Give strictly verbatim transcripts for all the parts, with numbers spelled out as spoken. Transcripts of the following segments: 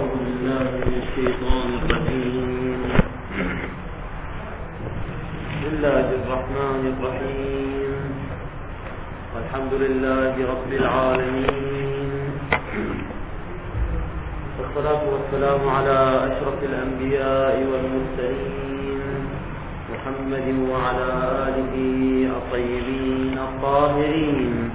أعوذ بالله من الشيطان الرجيم. بسم الله الرحمن الرحيم. والحمد لله رب العالمين، والصلاة والسلام على أشرف الأنبياء والمرسلين محمد وعلى آله الطيبين الطاهرين.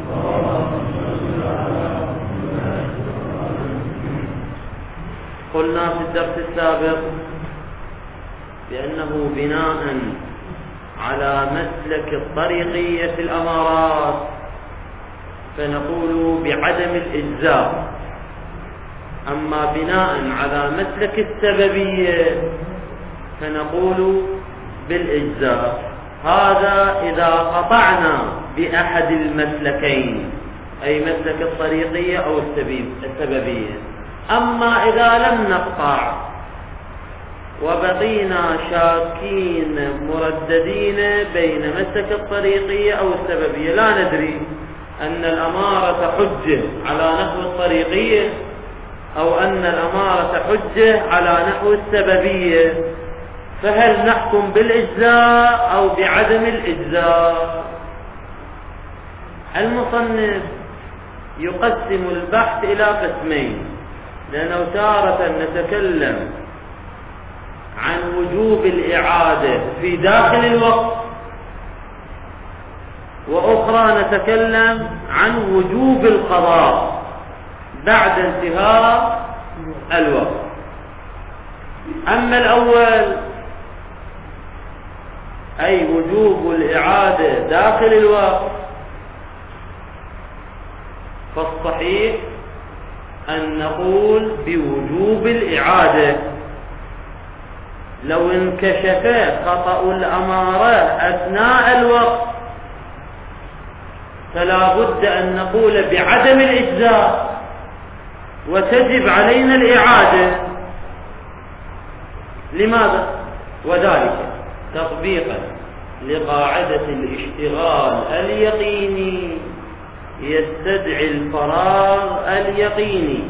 قلنا في الدرس السابق بأنه بناء على مسلك الطريقية في الأمارات فنقول بعدم الإجزاء، أما بناء على مسلك السببية فنقول بالإجزاء. هذا إذا قطعنا بأحد المسلكين، أي مسلك الطريقية أو السببية. أما إذا لم نقطع وبقينا شاكين مرددين بين مسلك الطريقية أو السببية، لا ندري أن الأمارة حجة على نحو الطريقية أو أن الأمارة حجة على نحو السببية، فهل نحكم بالإجزاء أو بعدم الإجزاء؟ المصنف يقسم البحث إلى قسمين، لأنه تارة نتكلم عن وجوب الإعادة في داخل الوقت، وأخرى نتكلم عن وجوب القضاء بعد انتهاء الوقت. أما الأول أي وجوب الإعادة داخل الوقت، فالصحيح أن نقول بوجوب الإعادة. لو انكشف خطأ الأمارة أثناء الوقت فلا بد أن نقول بعدم الإجزاء وتجب علينا الإعادة. لماذا؟ وذلك تطبيقا لقاعدة الاشتغال اليقيني يستدعي الفراغ اليقيني،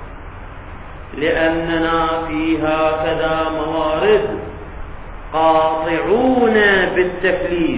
لأننا في هكذا موارد قاطعون بالتكليف،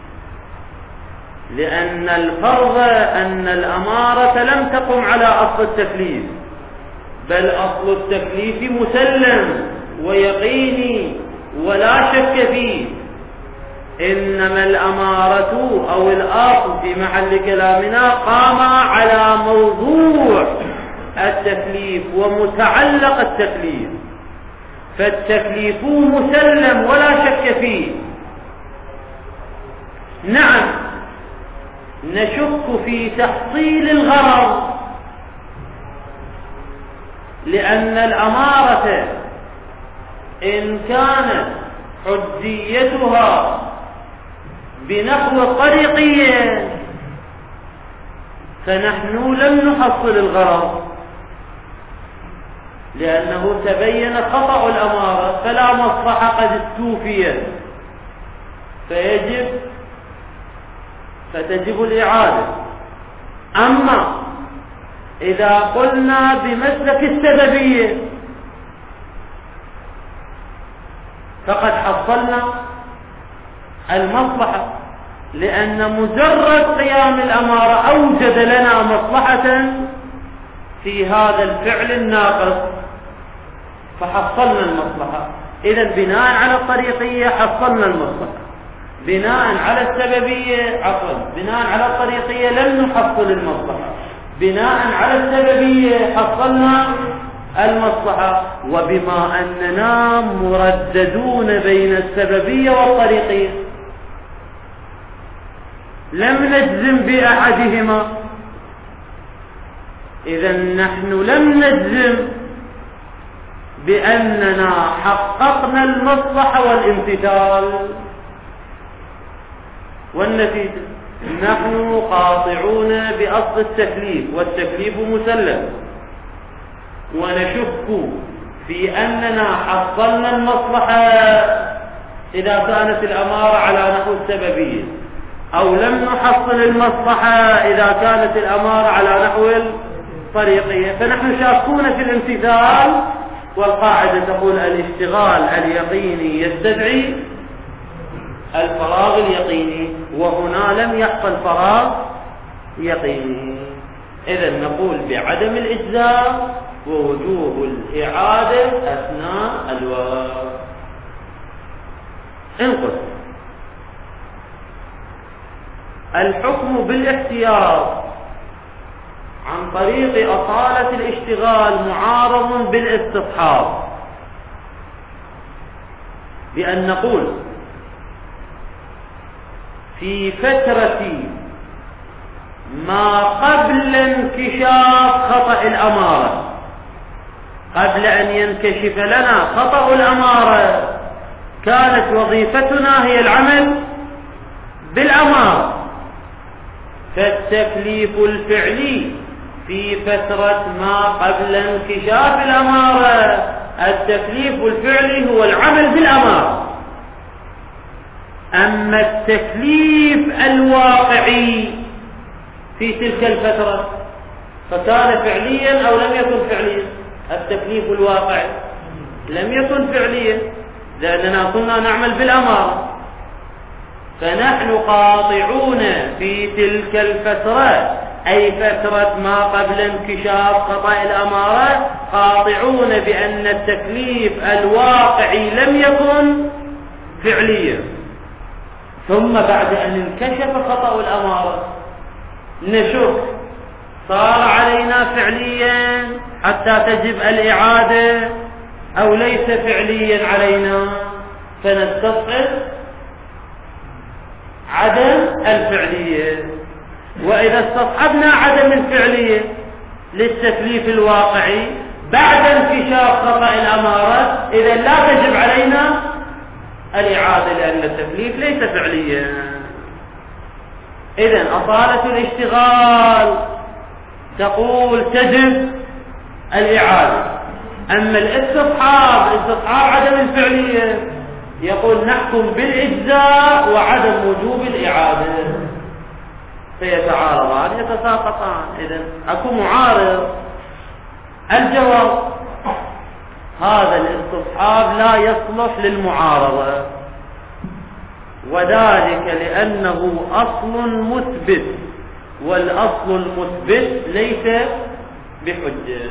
لأن الفرض أن الأمارة لم تقم على أصل التكليف، بل أصل التكليف مسلم ويقيني ولا شك فيه، إنما الأمارة أو الأصل في محل كلامنا قام على موضوع التكليف ومتعلق التكليف، فالتكليف مسلم ولا شك فيه. نعم نشك في تحصيل الغرض، لأن الأمارة إن كانت حجيتها بنحو الطريقية فنحن لم نحصل الغرض، لأنه تبين خطأ الأمارة فلا مصلحة قد استوفيت، فيجب فتجب الإعادة. أما إذا قلنا بمسلك السببية فقد حصلنا المصلحة، لأن مجرد قيام الأمارة أوجد لنا مصلحة في هذا الفعل الناقص فحصلنا المصلحة. إذن بناء على الطريقية حصلنا المصلحة، بناء على السببية عفوا بناء على الطريقية لم نحصل المصلحة، بناء على السببية حصلنا المصلحة. وبما أننا مرددون بين السببية والطريقية لم نجزم بأحدهما، إذن نحن لم نجزم بأننا حققنا المصلحة والامتثال، والنتيجة نحن قاطعون بأصل التكليف، والتكليف مسلم، ونشك في أننا حصلنا المصلحة إذا كانت الأمارة على نحو السببية، أو لم نحصل المصلحة إذا كانت الأمارة على نحو طريقية، فنحن شاكون في الامتثال، والقاعدة تقول الاشتغال اليقيني يستدعي الفراغ اليقيني، وهنا لم يحصل فراغ يقيني. إذن نقول بعدم الإجزاء ووجوب الإعادة أثناء الوقت. انقل الحكم بالاحتياط عن طريق أصالة الاشتغال معارض بالاستصحاب، بأن نقول في فترة ما قبل انكشاف خطأ الأمارة، قبل أن ينكشف لنا خطأ الأمارة، كانت وظيفتنا هي العمل بالأمارة، فالتكليف الفعلي في فترة ما قبل انكشاف الأمارة، التكليف الفعلي هو العمل بالأمارة. أما التكليف الواقعي في تلك الفترة فكان فعليا أو لم يكن فعليا؟ التكليف الواقعي لم يكن فعليا، لأننا كنا نعمل بالأمارة، فنحن قاطعون في تلك الفترة، أي فترة ما قبل انكشاف خطأ الأمارة، قاطعون بأن التكليف الواقعي لم يكن فعليا. ثم بعد أن انكشف خطأ الأمارة نشك صار علينا فعليا حتى تجب الإعادة أو ليس فعليا علينا، فنستصحب عدم الفعلية. وإذا استصحبنا عدم الفعلية للتكليف الواقعي بعد انكشاف خطأ الأمارة، إذا لا تجب علينا الإعادة لأن التكليف ليس فعليا. إذن أصالة الاشتغال تقول تجب الإعادة، أما الاستصحاب استصحاب عدم الفعلية يقول نحكم بالإجزاء وعدم وجوب الإعادة، فيتعارضان يتساقطان. إذن أكو معارض. الجواب هذا الاستصحاب لا يصلح للمعارضة، وذلك لأنه أصل مثبت، والأصل المثبت ليس بحجة.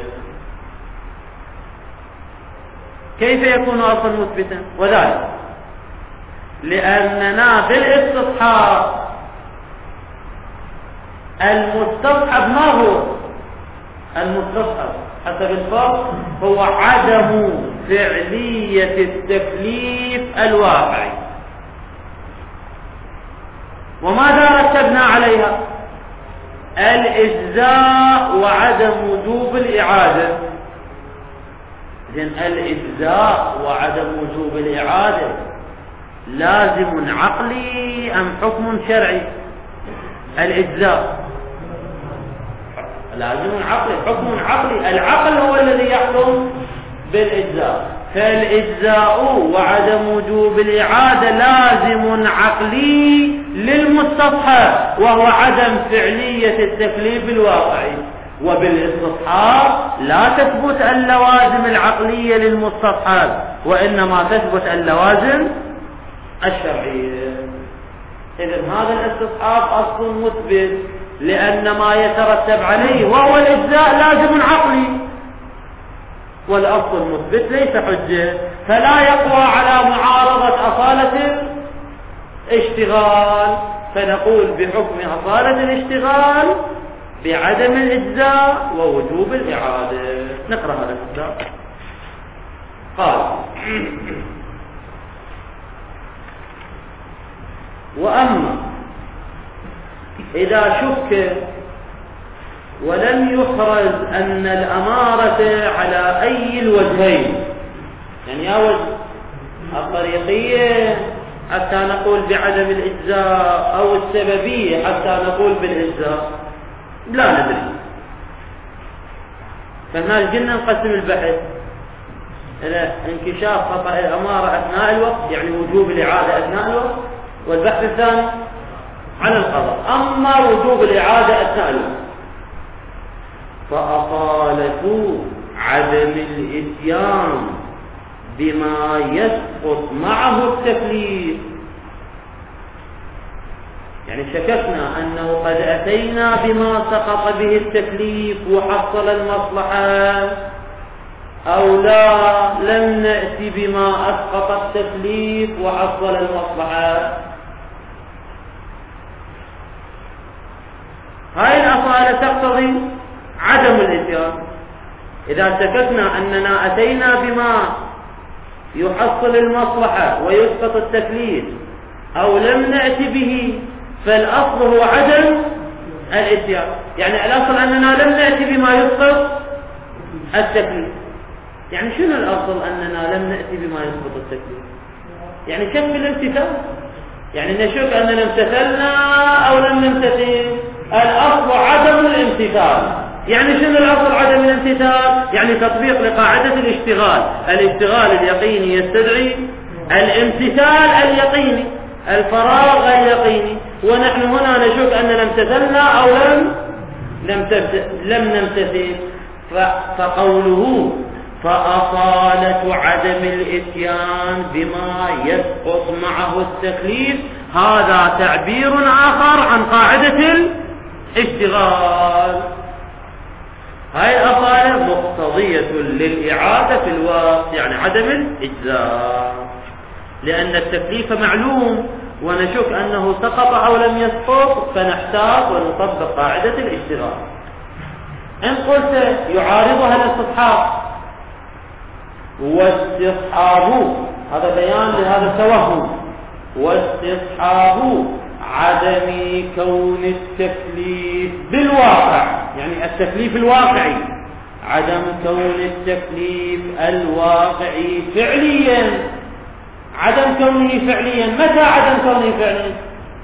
كيف يكون أصلا مثبتا؟ وذلك لأننا بالاستصحاب المستصحب ما هو؟ المستصحب حسب الفرق هو عدم فعلية التكليف الواقعي. وماذا رتبنا عليها؟ الإجزاء وعدم وجوب الإعادة. إذن الإجزاء وعدم وجوب الإعادة لازم عقلي أم حكم شرعي؟ الإجزاء لازم عقلي، حكم عقلي، العقل هو الذي يحكم بالإجزاء، فالإجزاء وعدم وجوب الإعادة لازم عقلي للمستصحب، وهو عدم فعلية التكليف الواقعي. وبالاستصحاب لا تثبت اللوازم العقلية للمستصحب، وإنما تثبت اللوازم الشرعية. إذن هذا الاستصحاب أصل مثبت، لأن ما يترتب عليه وهو الإجزاء لازم عقلي، والأصل المثبت ليس حجة، فلا يقوى على معارضة أصالة الاشتغال. فنقول بحكم أصالة الاشتغال بعدم الإجزاء ووجوب الإعادة. نقرأ هذا الكتاب. قال: وأما إذا شك ولم يخرج أن الأمارة على أي الوجهين، يعني يا وجه الطريقية حتى نقول بعدم الإجزاء أو السببية حتى نقول بالإجزاء، لا ندري. فهنا قلنا نقسم البحث إلى انكشاف خطأ الأمارة أثناء الوقت، يعني وجوب الإعادة أثناء الوقت، والبحث الثاني على القضاء. أما وجوب الإعادة أثناء الوقت فأصالة عدم الإتيان بما يسقط معه التكليف، يعني شككنا أنه قد أتينا بما سقط به التكليف وحصل المصلحة، أو لا لم نأتي بما أسقط التكليف وحصل المصلحة. هاي الأصالة تقتضي عدم الإتيان. إذا شككنا أننا أتينا بما يحصل المصلحة ويسقط التكليف أو لم نأتي به، فالأصل هو عدم الإتيان. يعني الأصل أننا لم نأتي بما يسقط التكليف. يعني شنو الأصل أننا لم نأتي بما يسقط التكليف؟ يعني شك في الامتثال، يعني نشك أننا امتثلنا أو لم نمتثل. الأصل عدم الامتثال. يعني شنو الأصل عدم الامتثال؟ يعني تطبيق لقاعدة الاشتغال. الاشتغال اليقيني يستدعي الامتثال اليقيني، الفراغ اليقيني، ونحن هنا نشك أننا امتثلنا أو لم لم نمتثل. فقوله فأصالة عدم الإتيان بما يسقط معه التكليف، هذا تعبير آخر عن قاعدة الاشتغال. هاي الأصالة مقتضية للإعادة في الوقت، يعني عدم الإجزاء، لأن التكليف معلوم ونشك أنه سقط أو لم يسقط، فنحتاج ونطبق قاعدة الاشتغال. إن قلت يعارضها الاستصحاب، واستصحاب هذا بيان لهذا التوهم، واستصحاب عدم كون التكليف بالواقع، يعني التكليف الواقعي، عدم كون التكليف الواقعي فعليا. عدم كونه فعليا، متى عدم كونه فعليا؟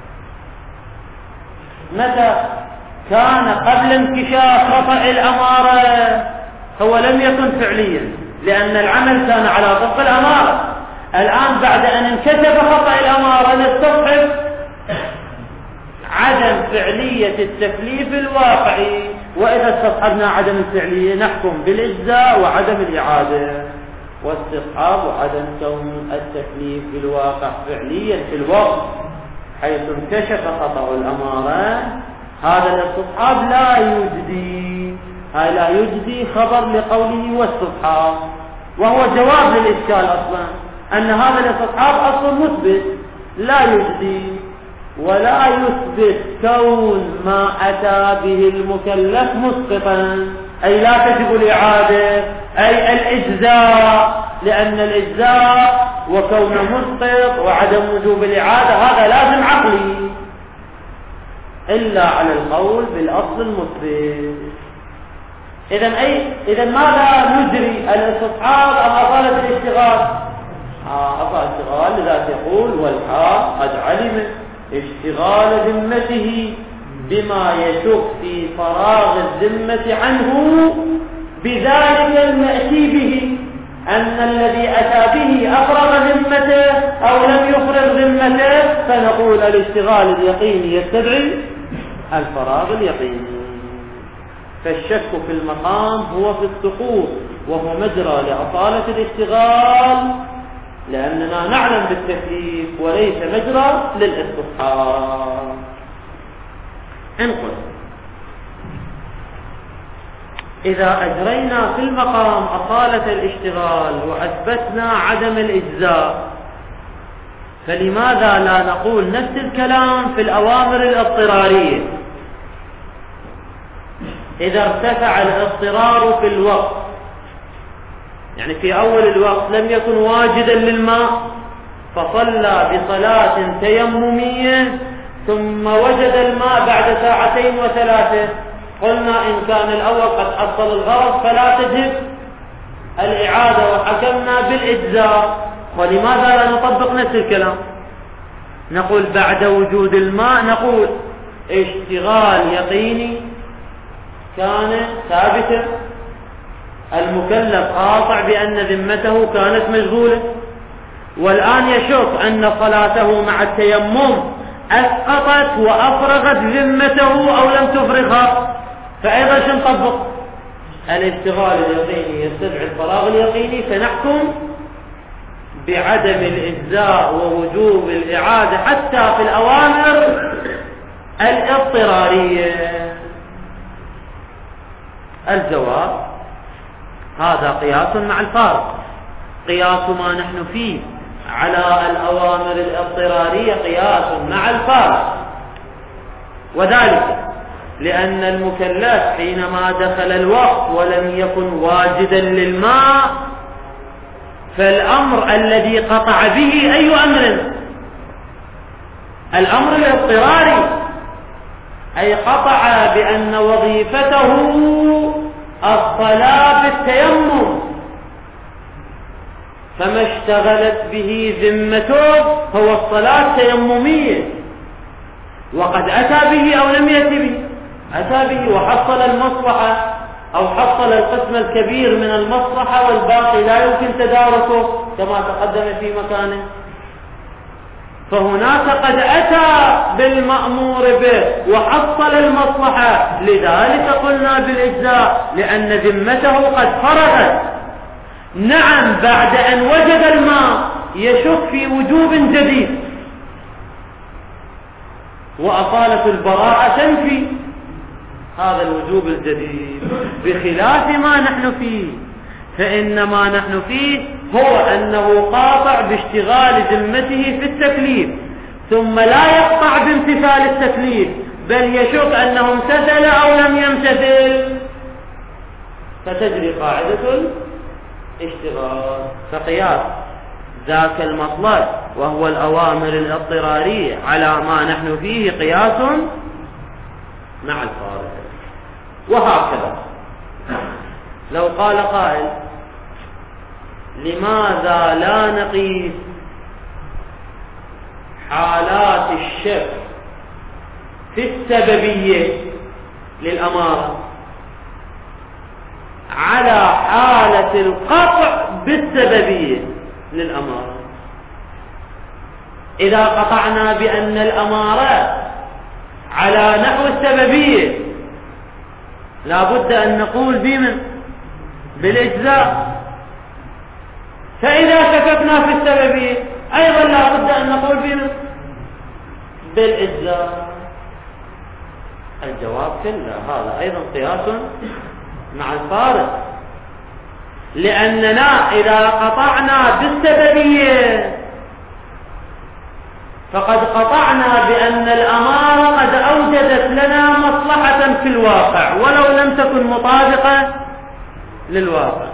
متى كان قبل انكشاف خطأ الأمارة هو لم يكن فعليا، لأن العمل كان على طبق الأمارة. الآن بعد أن انكشف خطأ الأمارة نستصحب عدم فعلية التكليف الواقعي، وإذا استصحبنا عدم الفعلية نحكم بالإجزاء وعدم الإعادة. واستصحاب عدم كون التكليف بالواقع فعليا في الوقت حيث انكشف خطأ الأمارة، هذا الاستصحاب لا يجدي، هاي لا يجدي خبر لقوله واستصحاب، وهو جواب للإشكال أصلا أن هذا الاستصحاب أصل مثبت لا يجدي، ولا يثبت كون ما أتى به المكلف مسقطا، أي لا تجب الإعادة، أي الإجزاء، لأن الإجزاء وكونه مسقط وعدم وجوب الإعادة هذا لازم عقلي، إلا على القول بالأصل المثبت. إذن أي إذن ماذا نجري، الاستصحاب أم أصالة الاشتغال؟ آه أصالة الاشتغال، لذلك يقول والحال قد علم اشتغال ذمته بما يشك في فراغ الذمة عنه بذلك المأتي به، أن الذي أتى به أفرغ ذمته أو لم يفرغ ذمته، فنقول الاشتغال اليقيني يستدعي الفراغ اليقيني. فالشك في المقام هو في السقوط، وهو مجرى لأصالة الاشتغال، لأننا نعلم بالتكليف وليس مجرى للاستصحاب. انقل إذا أجرينا في المقام أصالة الاشتغال وأثبتنا عدم الإجزاء، فلماذا لا نقول نفس الكلام في الأوامر الاضطرارية؟ إذا ارتفع الاضطرار في الوقت، يعني في أول الوقت لم يكن واجدا للماء فصلى بصلاة تيممية ثم وجد الماء بعد ساعتين وثلاثة، قلنا إن كان الأول قد حصل الغرض فلا تجب الإعادة وحكمنا بالإجزاء. ولماذا لا نطبق نفس الكلام؟ نقول بعد وجود الماء نقول اشتغال يقيني كان ثابتا، المكلف قاطع بأن ذمته كانت مشغولة، والآن يشك أن صلاته مع التيمم أسقطت وأفرغت ذمته أو لم تفرغها، فأيضا شو نطبق؟ الاشتغال اليقيني يستدعي الفراغ اليقيني، فنحكم بعدم الإجزاء ووجوب الإعادة حتى في الأوامر الاضطرارية. الجواب هذا قياس مع الفارق. قياس ما نحن فيه على الأوامر الاضطرارية قياس مع الفارق، وذلك لأن المكلف حينما دخل الوقت ولم يكن واجدا للماء، فالأمر الذي قطع به أي أمر؟ الأمر الاضطراري، أي قطع بأن وظيفته الصلاة بالتيمم، فما اشتغلت به ذمته هو الصلاة تيممية، وقد أتى به أو لم يأتي به، أتى به وحصل المصلحة أو حصل القسم الكبير من المصلحة، والباقي لا يمكن تداركه كما تقدم في مكانه. فهناك قد أتى بالمأمور به وحصل المصلحة، لذلك قلنا بالإجزاء لأن ذمته قد فرغت. نعم، بعد أن وجد الماء يشك في وجوب جديد، وأصالة البراءة تنفي هذا الوجوب الجديد، بخلاف ما نحن فيه. فإن ما نحن فيه هو أنه قاطع باشتغال ذمته في التكليف، ثم لا يقطع بامتثال التكليف، بل يشك أنه امتثل أو لم يمتثل، فتجري قاعدة الاشتغال. فقياس ذاك المطلب وهو الأوامر الاضطرارية على ما نحن فيه قياس مع الفارق. وهكذا لو قال قائل: لماذا لا نقيس حالات الشك في السببية للأمارة على حالة القطع بالسببية للأمارة؟ إذا قطعنا بأن الأمارة على نحو السببية لا بد أن نقول بمن؟ بالإجزاء. فإذا شككنا في السببية أيضا لا بد أن نقول بمن؟ بالإجزاء. الجواب كلا، هذا أيضا قياس مع الفارق، لأننا إذا قطعنا بالسببية فقد قطعنا بأن الأمارة قد أوجدت لنا مصلحة في الواقع ولو لم تكن مطابقة للواقع،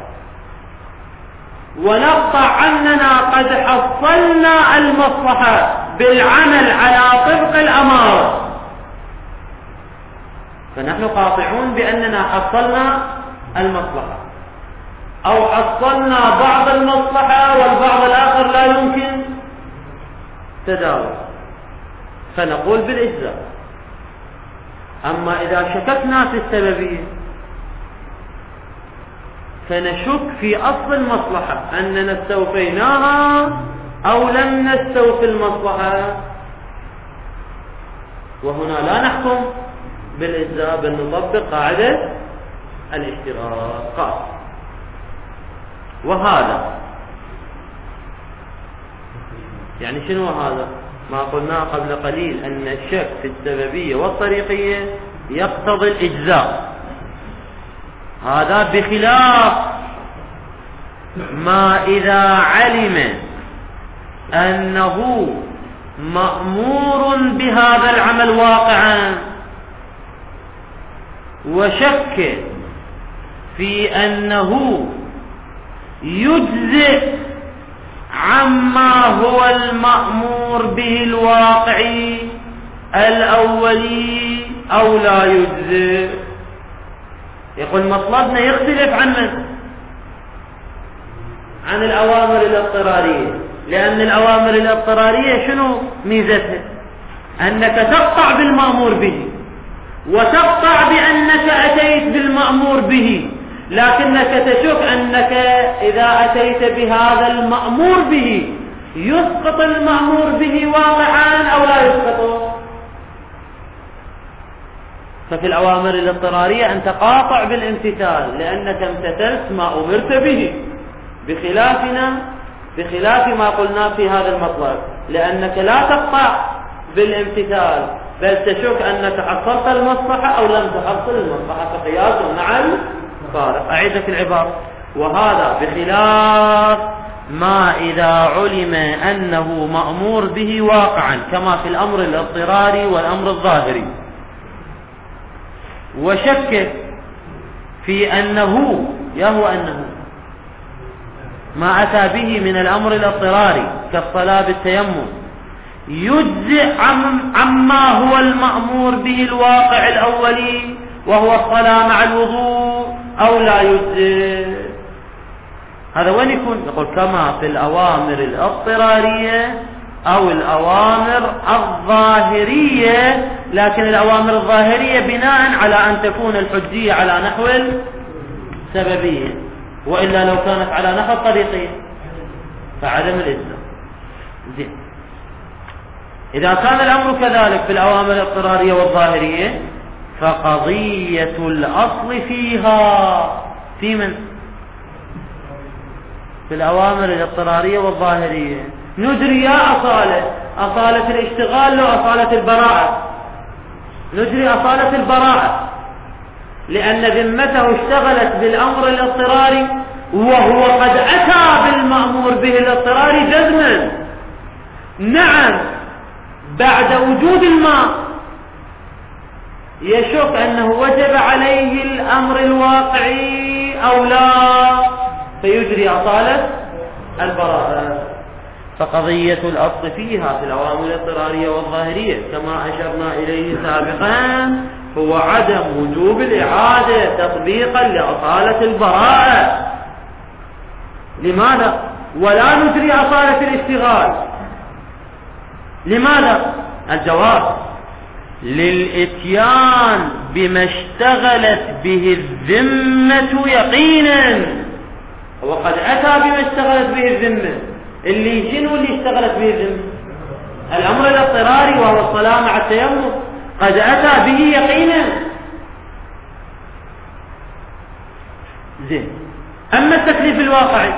ونقطع أننا قد حصلنا المصلحة بالعمل على طبق الأمارة، فنحن قاطعون بأننا حصلنا المصلحة، أو حصلنا بعض المصلحة والبعض الآخر لا يمكن تداول، فنقول بالإجزاء. أما إذا شككنا في السببية فنشك في أصل المصلحة أننا استوفيناها أو لم نستوفي المصلحة، وهنا لا نحكم بالإجزاء بل نطبق قاعدة الاشتراك. وهذا يعني شنو هذا؟ ما قلنا قبل قليل أن الشك في السببية والطريقية يقتضي الإجزاء، هذا بخلاف ما إذا علم أنه مأمور بهذا العمل واقعا وشك في أنه يجزئ عما هو المأمور به الواقعي الأولي أو لا يجزئ. يقول مطلبنا يختلف عن من؟ عن الأوامر الاضطرارية، لأن الأوامر الاضطرارية شنو ميزتها؟ أنك تقطع بالمأمور به وتقطع بأنك أتيت بالمأمور به، لكنك تشك أنك إذا أتيت بهذا المأمور به يسقط المأمور به واقعا أو لا يسقطه. ففي الأوامر الاضطرارية أنت قاطع بالامتثال لأنك امتثلت ما أمرت به، بخلافنا بخلاف ما قلنا في هذا المطلب، لأنك لا تقطع بالامتثال بل تشك أنك حصلت المصلحة أو لم تحصل المصلحة، فقياس مع الفارق. أعيدك العبارة: وهذا بخلاف ما إذا علم أنه مأمور به واقعا كما في الأمر الاضطراري والأمر الظاهري، وشك في أنه يهو أنه ما أتى به من الأمر الاضطراري كالصلاة بالتيمم يجزئ عما هو المأمور به الواقع الأولي وهو الصلاة مع الوضوء أو لا يجزئ. هذا وين يكون؟ يقول كما في الأوامر الاضطرارية أو الأوامر الظاهرية، لكن الأوامر الظاهرية بناء على أن تكون الحجية على نحو السببية، وإلا لو كانت على نحو الطريقية فعدم الإجزاء. زين، إذا كان الأمر كذلك في الأوامر الاضطرارية والظاهرية فقضية الأصل فيها في من؟ في الأوامر الاضطرارية والظاهرية. نجري يا أصالة أصالة الاشتغال لو أصالة البراءة، نجري أصالة البراءة لأن ذمته اشتغلت بالأمر الاضطراري وهو قد أتى بالمأمور به الاضطراري جزما. نعم، بعد وجود الماء يشك أنه وجب عليه الأمر الواقعي أو لا، فيجري أصالة البراءة. فقضية الأصل فيها في الأوامر الاضطرارية والظاهرية كما أشرنا إليه سابقا هو عدم وجوب الإعادة تطبيقا لأصالة البراءة. لماذا؟ ولا نجري أصالة الاشتغال. لماذا؟ الجواب: للإتيان بما اشتغلت به الذمة يقينا. وقد أتى بما اشتغلت به الذمة. اللي شنو اللي اشتغلت به الذمة؟ الأمر الاضطراري وهو الصلاة مع التيمم، قد أتى به يقينا. زين، أما التكليف الواقعي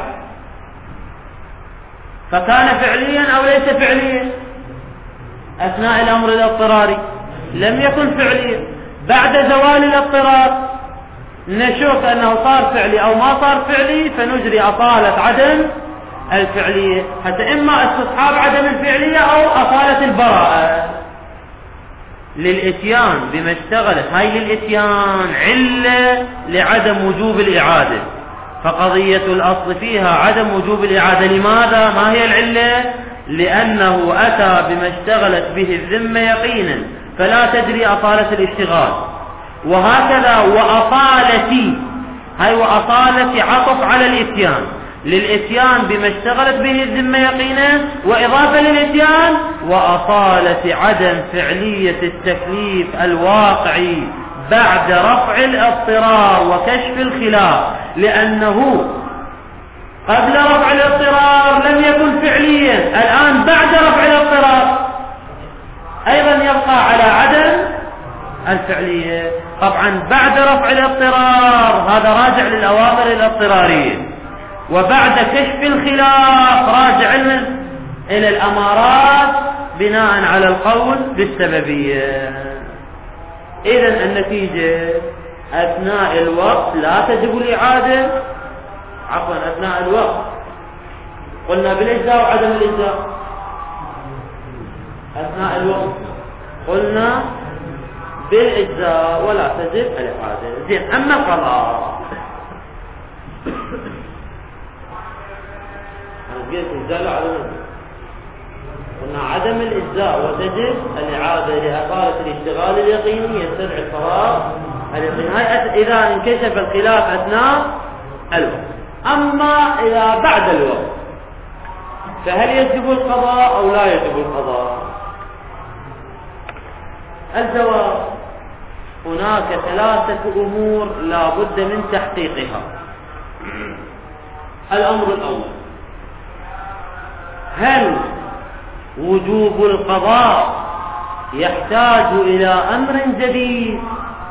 فكان فعليا أو ليس فعليا أثناء الأمر الاضطراري؟ لم يكن فعليا. بعد زوال الاضطرار نشوف أنه صار فعلي أو ما صار فعلي، فنجري أصالة عدم الفعلية، حتى إما استصحاب عدم الفعلية أو أصالة البراءة. للإتيان بما اشتغلت، هاي للإتيان علة لعدم وجوب الإعادة، فقضية الأصل فيها عدم وجوب الإعادة. لماذا؟ ما هي العلة؟ لأنه أتى بما اشتغلت به الذمة يقينا، فلا تجري أصالة الاشتغال. وهكذا وأصالة، هاي وأصالة عطف على الإتيان، للإتيان بما اشتغلت به الذمة يقينا، وإضافة للإتيان وأصالة عدم فعلية التكليف الواقعي بعد رفع الاضطرار وكشف الخلاف، لأنه قبل رفع الاضطرار لم يكن فعليا، الآن بعد رفع الاضطرار أيضا يبقى على عدم الفعلية. طبعا بعد رفع الاضطرار هذا راجع للأوامر الاضطرارية، وبعد كشف الخلاف راجع إلى الأمارات بناء على القول بالسببية. إذن النتيجة أثناء الوقت لا تجب الإعادة، عفوا أثناء الوقت قلنا بالإجزاء وعدم الإجزاء. أثناء الوقت قلنا بالإجزاء ولا تجب الإعادة. زين، أما القضاء قلنا عدم الإجزاء وتجب الإعادة لأصالة الاشتغال اليقيني يستدعي الصواب اليقيني، هاي إذا انكشف الخلاف أثناء الوقت. أما إذا بعد الوقت فهل يجب القضاء أو لا يجب القضاء؟ الجواب: هناك ثلاثة أمور لا بد من تحقيقها. الأمر الأول: هل وجوب القضاء يحتاج إلى أمر جديد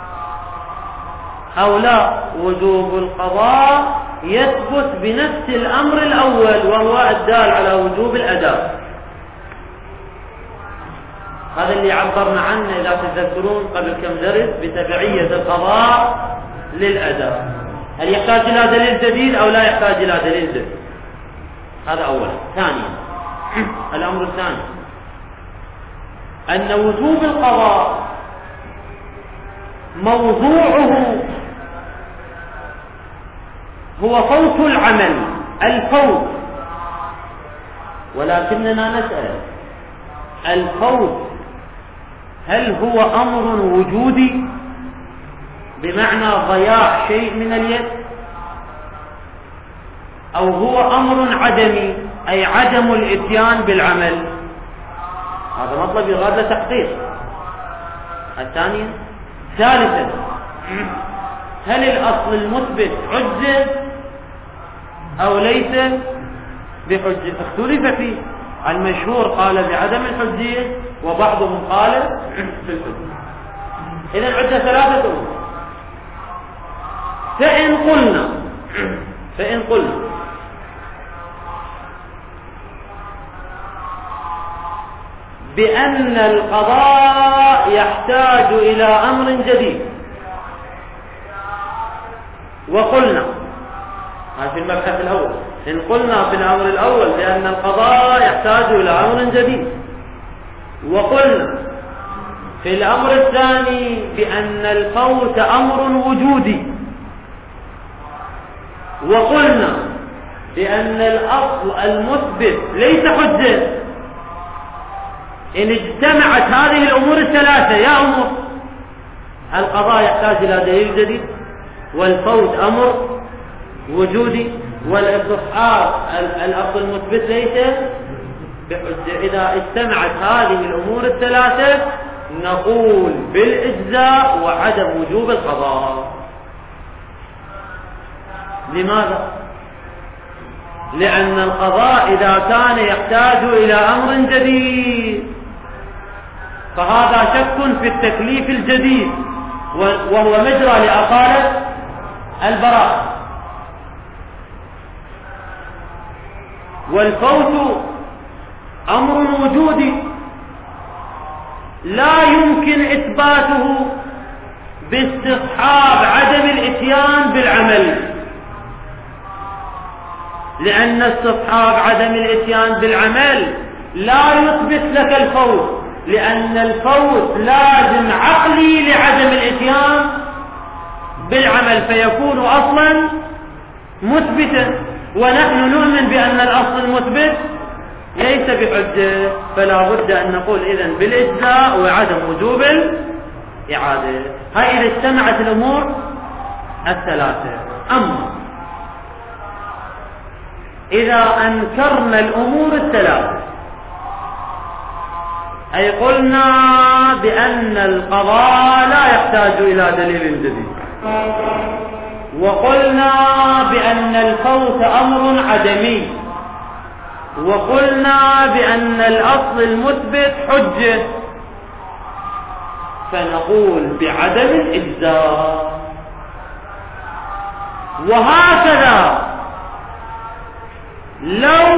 أو لا؟ وجوب القضاء يثبت بنفس الأمر الأول وهو الدال على وجوب الأداء. هذا اللي عبرنا عنه إذا تذكرون قبل كم درس بتبعية القضاء للأداء. هل يحتاج إلى دليل جديد أو لا يحتاج إلى دليل جديد؟ هذا أولا. ثانيا، الأمر الثاني أن وجوب القضاء موضوعه هو فوت العمل، الفوت. ولكننا نسأل، الفوت هل هو أمر وجودي بمعنى ضياع شيء من اليد، أو هو أمر عدمي أي عدم الإتيان بالعمل؟ هذا مطلب يغاد لتحقيق. الثانية. ثالثا، هل الأصل المثبت حجة أو ليس بحجة؟ اختلف فيه. المشهور قال بعدم الحجية وبعضهم قال بالحجة. إذن عدة ثلاثة أمور. فإن قلنا فإن قلنا بأن القضاء يحتاج إلى أمر جديد، وقلنا هذا في المبحث الأول، إن قلنا في الأمر الأول بأن القضاء يحتاج إلى أمر جديد، وقلنا في الأمر الثاني بأن الفوت أمر وجودي، وقلنا بأن الأصل المثبت ليس حجة، إن اجتمعت هذه الأمور الثلاثة يا أمور، القضاء يحتاج إلى دليل جديد، والفوت أمر وجودي، والاستصحاب الأصل المثبت ليس بحجة. إذا اجتمعت هذه الأمور الثلاثة نقول بالإجزاء وعدم وجوب القضاء. لماذا؟ لأن القضاء إذا كان يحتاج إلى أمر جديد فهذا شك في التكليف الجديد، وهو مجرى لأصالة البراءة. والفوت أمر وجودي لا يمكن إثباته باستصحاب عدم الإتيان بالعمل، لأن استصحاب عدم الإتيان بالعمل لا يثبت لك الفوت، لأن الفوت لازم عقلي لعدم الإتيان بالعمل، فيكون أصلا مثبتا، ونحن نؤمن بأن الأصل المثبت ليس بحجة، فلا بد أن نقول إذن بالإجزاء وعدم وجوب الإعادة. هاي إذا اجتمعت الأمور الثلاثة. أما إذا أنكرنا الأمور الثلاثة، أي قلنا بأن القضاء لا يحتاج إلى دليل جديد، وقلنا بأن الفوت أمر عدمي، وقلنا بأن الأصل المثبت حجة، فنقول بعدم الإجزاء. وهكذا لو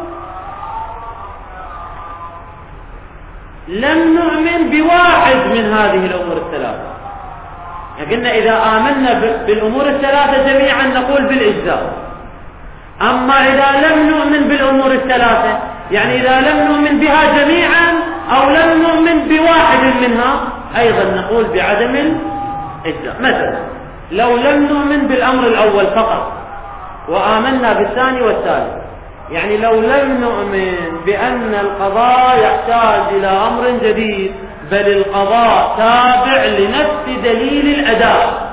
لم نؤمن بواحد من هذه الأمور الثلاثة، قلنا إذا آمنا بالأمور الثلاثة جميعا نقول بالإجزاء. أما إذا لم نؤمن بالأمور الثلاثة، يعني إذا لم نؤمن بها جميعا أو لم نؤمن بواحد منها، أيضا نقول بعدم الإجزاء. مثلا لو لم نؤمن بالأمر الأول فقط وآمنا بالثاني والثالث، يعني لو لم نؤمن بأن القضاء يحتاج إلى أمر جديد، بل القضاء تابع لنفس دليل الأداء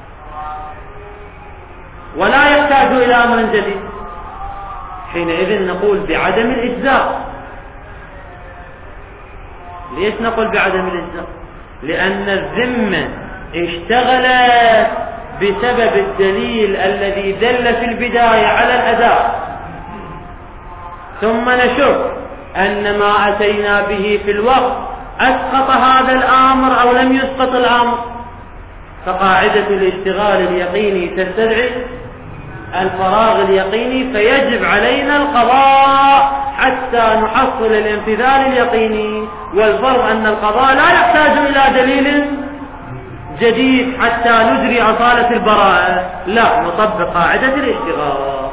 ولا يحتاج إلى أمر جديد، حينئذ نقول بعدم الإجزاء. ليش نقول بعدم الإجزاء؟ لأن الذمة اشتغلت بسبب الدليل الذي دل في البداية على الأداء، ثم نشوف أن ما أتينا به في الوقت أسقط هذا الأمر أو لم يسقط الأمر، فقاعدة الاشتغال اليقيني تستدعي الفراغ اليقيني، فيجب علينا القضاء حتى نحصل الامتثال اليقيني. والفرض أن القضاء لا يحتاج إلى دليل جديد حتى نجري أصالة البراءة، لا، نطبق قاعدة الاشتغال.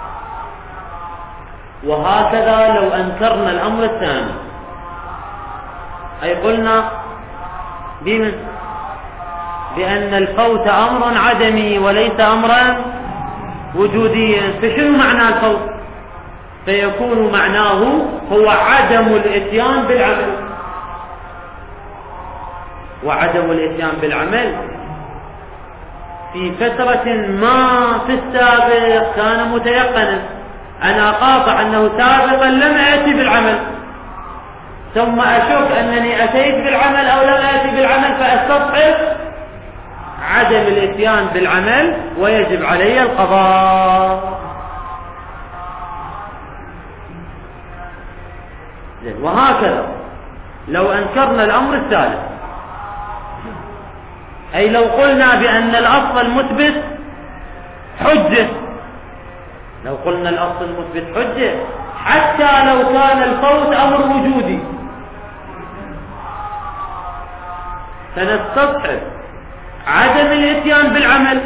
وهكذا لو أنكرنا الأمر الثاني، أي قلنا بأن الفوت أمر عدمي وليس أمرا وجوديا، فشنو معنى الفوت؟ فيكون معناه هو عدم الاتيان بالعمل. وعدم الاتيان بالعمل في فترة ما في السابق كان متيقنا، أنا قاطع أنه سابقا لم أتي بالعمل، ثم أشك أنني أتيت بالعمل أو لم أتي بالعمل، فأستصحب عدم الاتيان بالعمل ويجب علي القضاء. وهكذا لو أنكرنا الأمر الثالث، أي لو قلنا بأن الأصل المثبت حجة، لو قلنا الأصل المثبت حجة حتى لو كان الفوت أمر وجودي، فنستصحب عدم الاتيان بالعمل،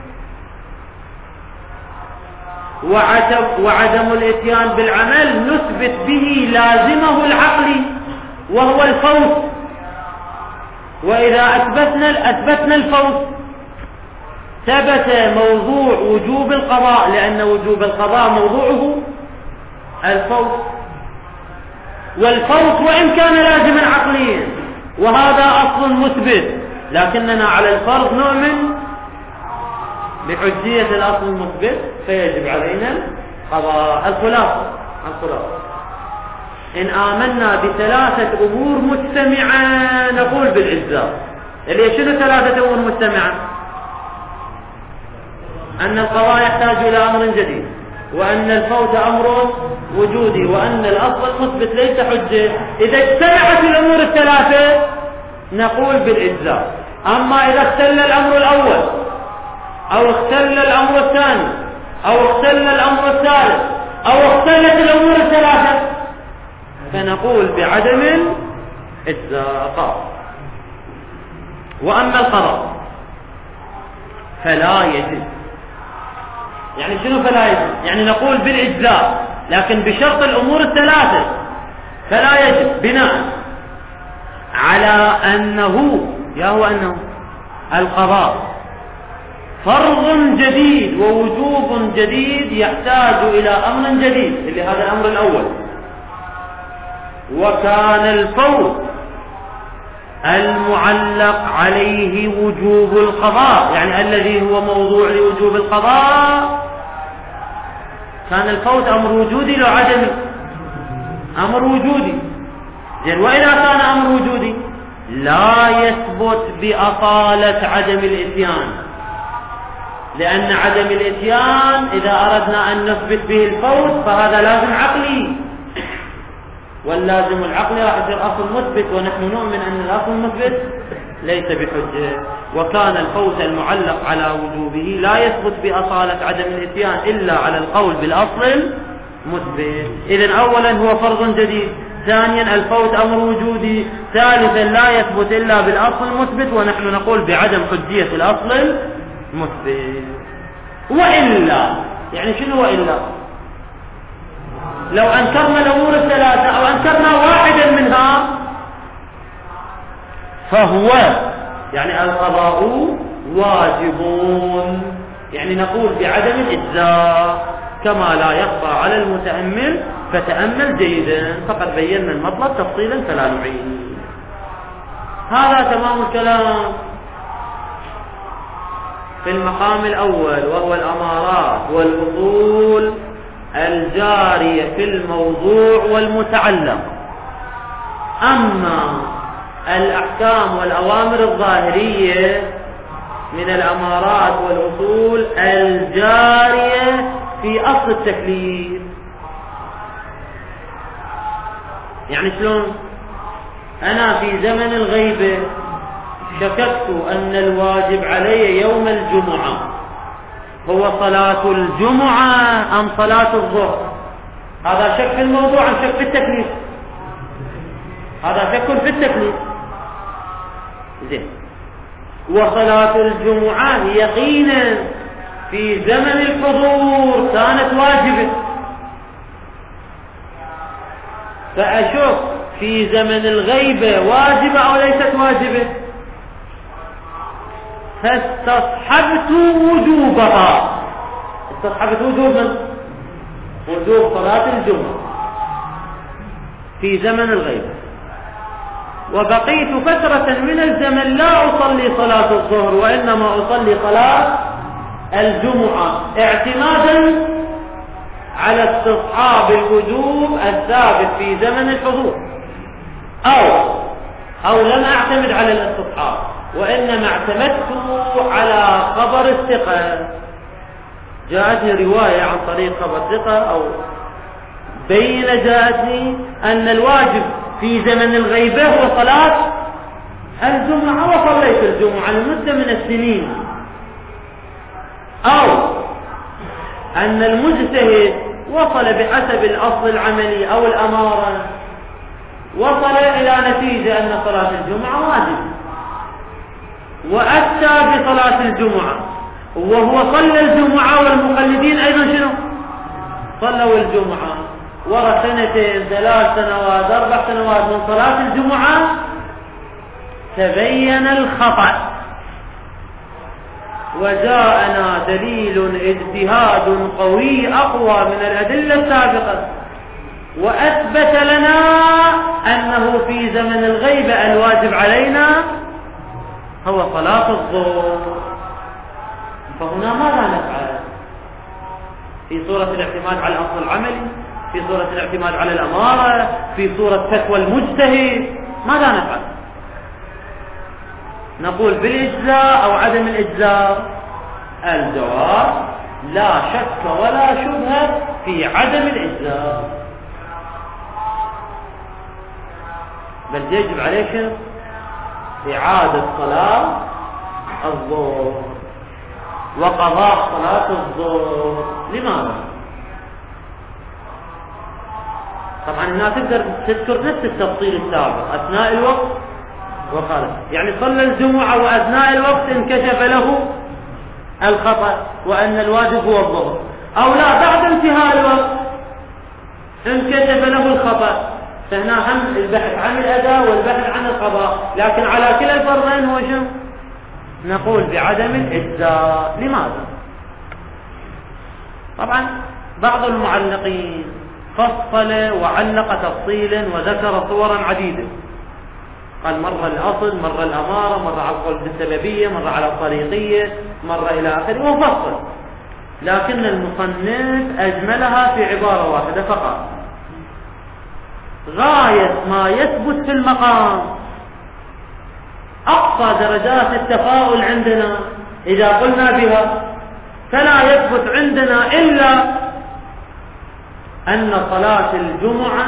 وعدم الاتيان بالعمل نثبت به لازمه العقلي وهو الفوت. وإذا أثبتنا أثبتنا الفوت ثبت موضوع وجوب القضاء، لأن وجوب القضاء موضوعه الفوت. والفوت وإن كان لازما عقليا وهذا أصل مثبت، لكننا على الفرض نؤمن بحجية الأصل المثبت، فيجب علينا قضاء. الخلاصة الخلاصة إن آمنا بثلاثة أمور مجتمعة نقول بالإجزاء. اللي شنو ثلاثة أمور مجتمعة؟ أن القضاء يحتاج إلى أمر جديد، وأن الفوت أمر وجودي، وأن الأصل المثبت ليس حجة. إذا اجتمعت الأمور الثلاثة نقول بالإجزاء. أما إذا اختل الأمر الأول أو اختل الأمر الثاني أو اختل الأمر الثالث أو اختلت الأمور الثلاثة فنقول بعدم الإجزاء. وأما القضاء فلا يجب. يعني شنو فلا يجب؟ يعني نقول بالإجزاء لكن بشرط الأمور الثلاثة، فلا يجب بناء على أنه يا هو أنه القضاء فرض جديد ووجوب جديد يحتاج إلى أمر جديد، اللي هذا الأمر الأول. وكان الفوت المعلق عليه وجوب القضاء، يعني الذي هو موضوع لوجوب القضاء، كان الفوت أمر وجودي لو عدم أمر وجودي. يعني وإذا كان أمر وجودي لا يثبت بأصالة عدم الإتيان، لأن عدم الإتيان إذا أردنا أن نثبت به الفوت فهذا لازم عقلي، واللازم العقلي راح يصير أصل مثبت، ونحن نؤمن أن الأصل المثبت ليس بحجة. وكان الفوت المعلق على وجوبه لا يثبت بأصالة عدم الإتيان إلا على القول بالأصل المثبت. إذن أولا هو فرض جديد، ثانيا الفوت أمر وجودي، ثالثا لا يثبت إلا بالأصل المثبت، ونحن نقول بعدم حجية الأصل المثبت. وإلا يعني شنو وإلا؟ لو أنكرنا الأمور الثلاثة أو أنكرنا واحدا منها فهو يعني القضاء واجبون، يعني نقول بعدم الإجزاء كما لا يخفى على المتأمل، فتأمل جيدا، فقد بينا المطلب تفصيلا فلا نعيد. هذا تمام الكلام في المقام الأول، وهو الأمارات والأصول الجارية في الموضوع والمتعلق. أما الأحكام والأوامر الظاهرية من الأمارات والأصول الجارية في أصل التكليف. يعني شلون؟ أنا في زمن الغيبة شككت أن الواجب علي يوم الجمعة هو صلاة الجمعة أم صلاة الظهر. هذا شك في الموضوع أم شك في التكليف؟ هذا شك في التكليف. زين. وصلاة الجمعة يقينا في زمن الحضور كانت واجبة، فأشوف في زمن الغيبة واجبة أو ليست واجبة، فاستصحبت وجوبها. استصحبت وجوب من؟ وجوب صلاة الجمعة في زمن الغيبة، وبقيت فترة من الزمن لا أصلي صلاة الظهر وإنما أصلي صلاة الجمعة اعتمادا على استصحاب الوجوب الثابت في زمن الحضور، أو أو لم أعتمد على الاستصحاب وإنما اعتمدت على خبر الثقة. جاءتني رواية عن طريق خبر ثقة أو بينة جاءتني أن الواجب في زمن الغيبة هو صلاة الجمعة، وصليت الجمعة لمدة من السنين. أو أن المجتهد وصل بحسب الأصل العملي أو الأمارة وصل إلى نتيجة أن صلاة الجمعة واجب، وأتى بصلاة الجمعة وهو صلى الجمعة، والمقلدين أيضا شنو؟ صلوا الجمعة ورا سنتين ثلاث سنوات أربع سنوات من صلاة الجمعة، تبين الخطأ وجاءنا دليل اجتهاد قوي أقوى من الأدلة السابقة وأثبت لنا أنه في زمن الغيبة الواجب علينا هو صلاة الظهر. فهنا ماذا نفعل؟ في صورة الاعتماد على الأصل العملي، في صورة الاعتماد على الأمارة، في صورة فتوى المجتهد، ماذا نفعل؟ نقول بالإجزاء أو عدم الإجزاء؟ الجواب لا شك ولا شبهة في عدم الإجزاء، بل يجب عليك إعادة صلاة الظهر وقضاء صلاة الظهر. لماذا؟ طبعا هنا تقدر تذكر نفس التفصيل السابق أثناء الوقت وخارج، يعني صلى الجمعة وأثناء الوقت انكشف له الخطأ وأن الواجب هو الظهر، أو لا بعد انتهاء الوقت انكشف له الخطأ، فهنا هم البحث عن الأداء والبحث عن القضاء، لكن على كلا الفرضين هو شو؟ نقول بعدم الإجزاء. لماذا؟ طبعا بعض المعلقين فصل وعلق تفصيلا وذكر صورا عديدة، قال مرة الأصل، مرة الأمارة، مرة على القول بالسببية، مرة على الطريقية، مرة إلى آخره، وفصل، لكن المصنف أجملها في عبارة واحدة فقط: غاية ما يثبت في المقام أقصى درجات التفاؤل عندنا إذا قلنا بها، فلا يثبت عندنا إلا أن صلاة الجمعة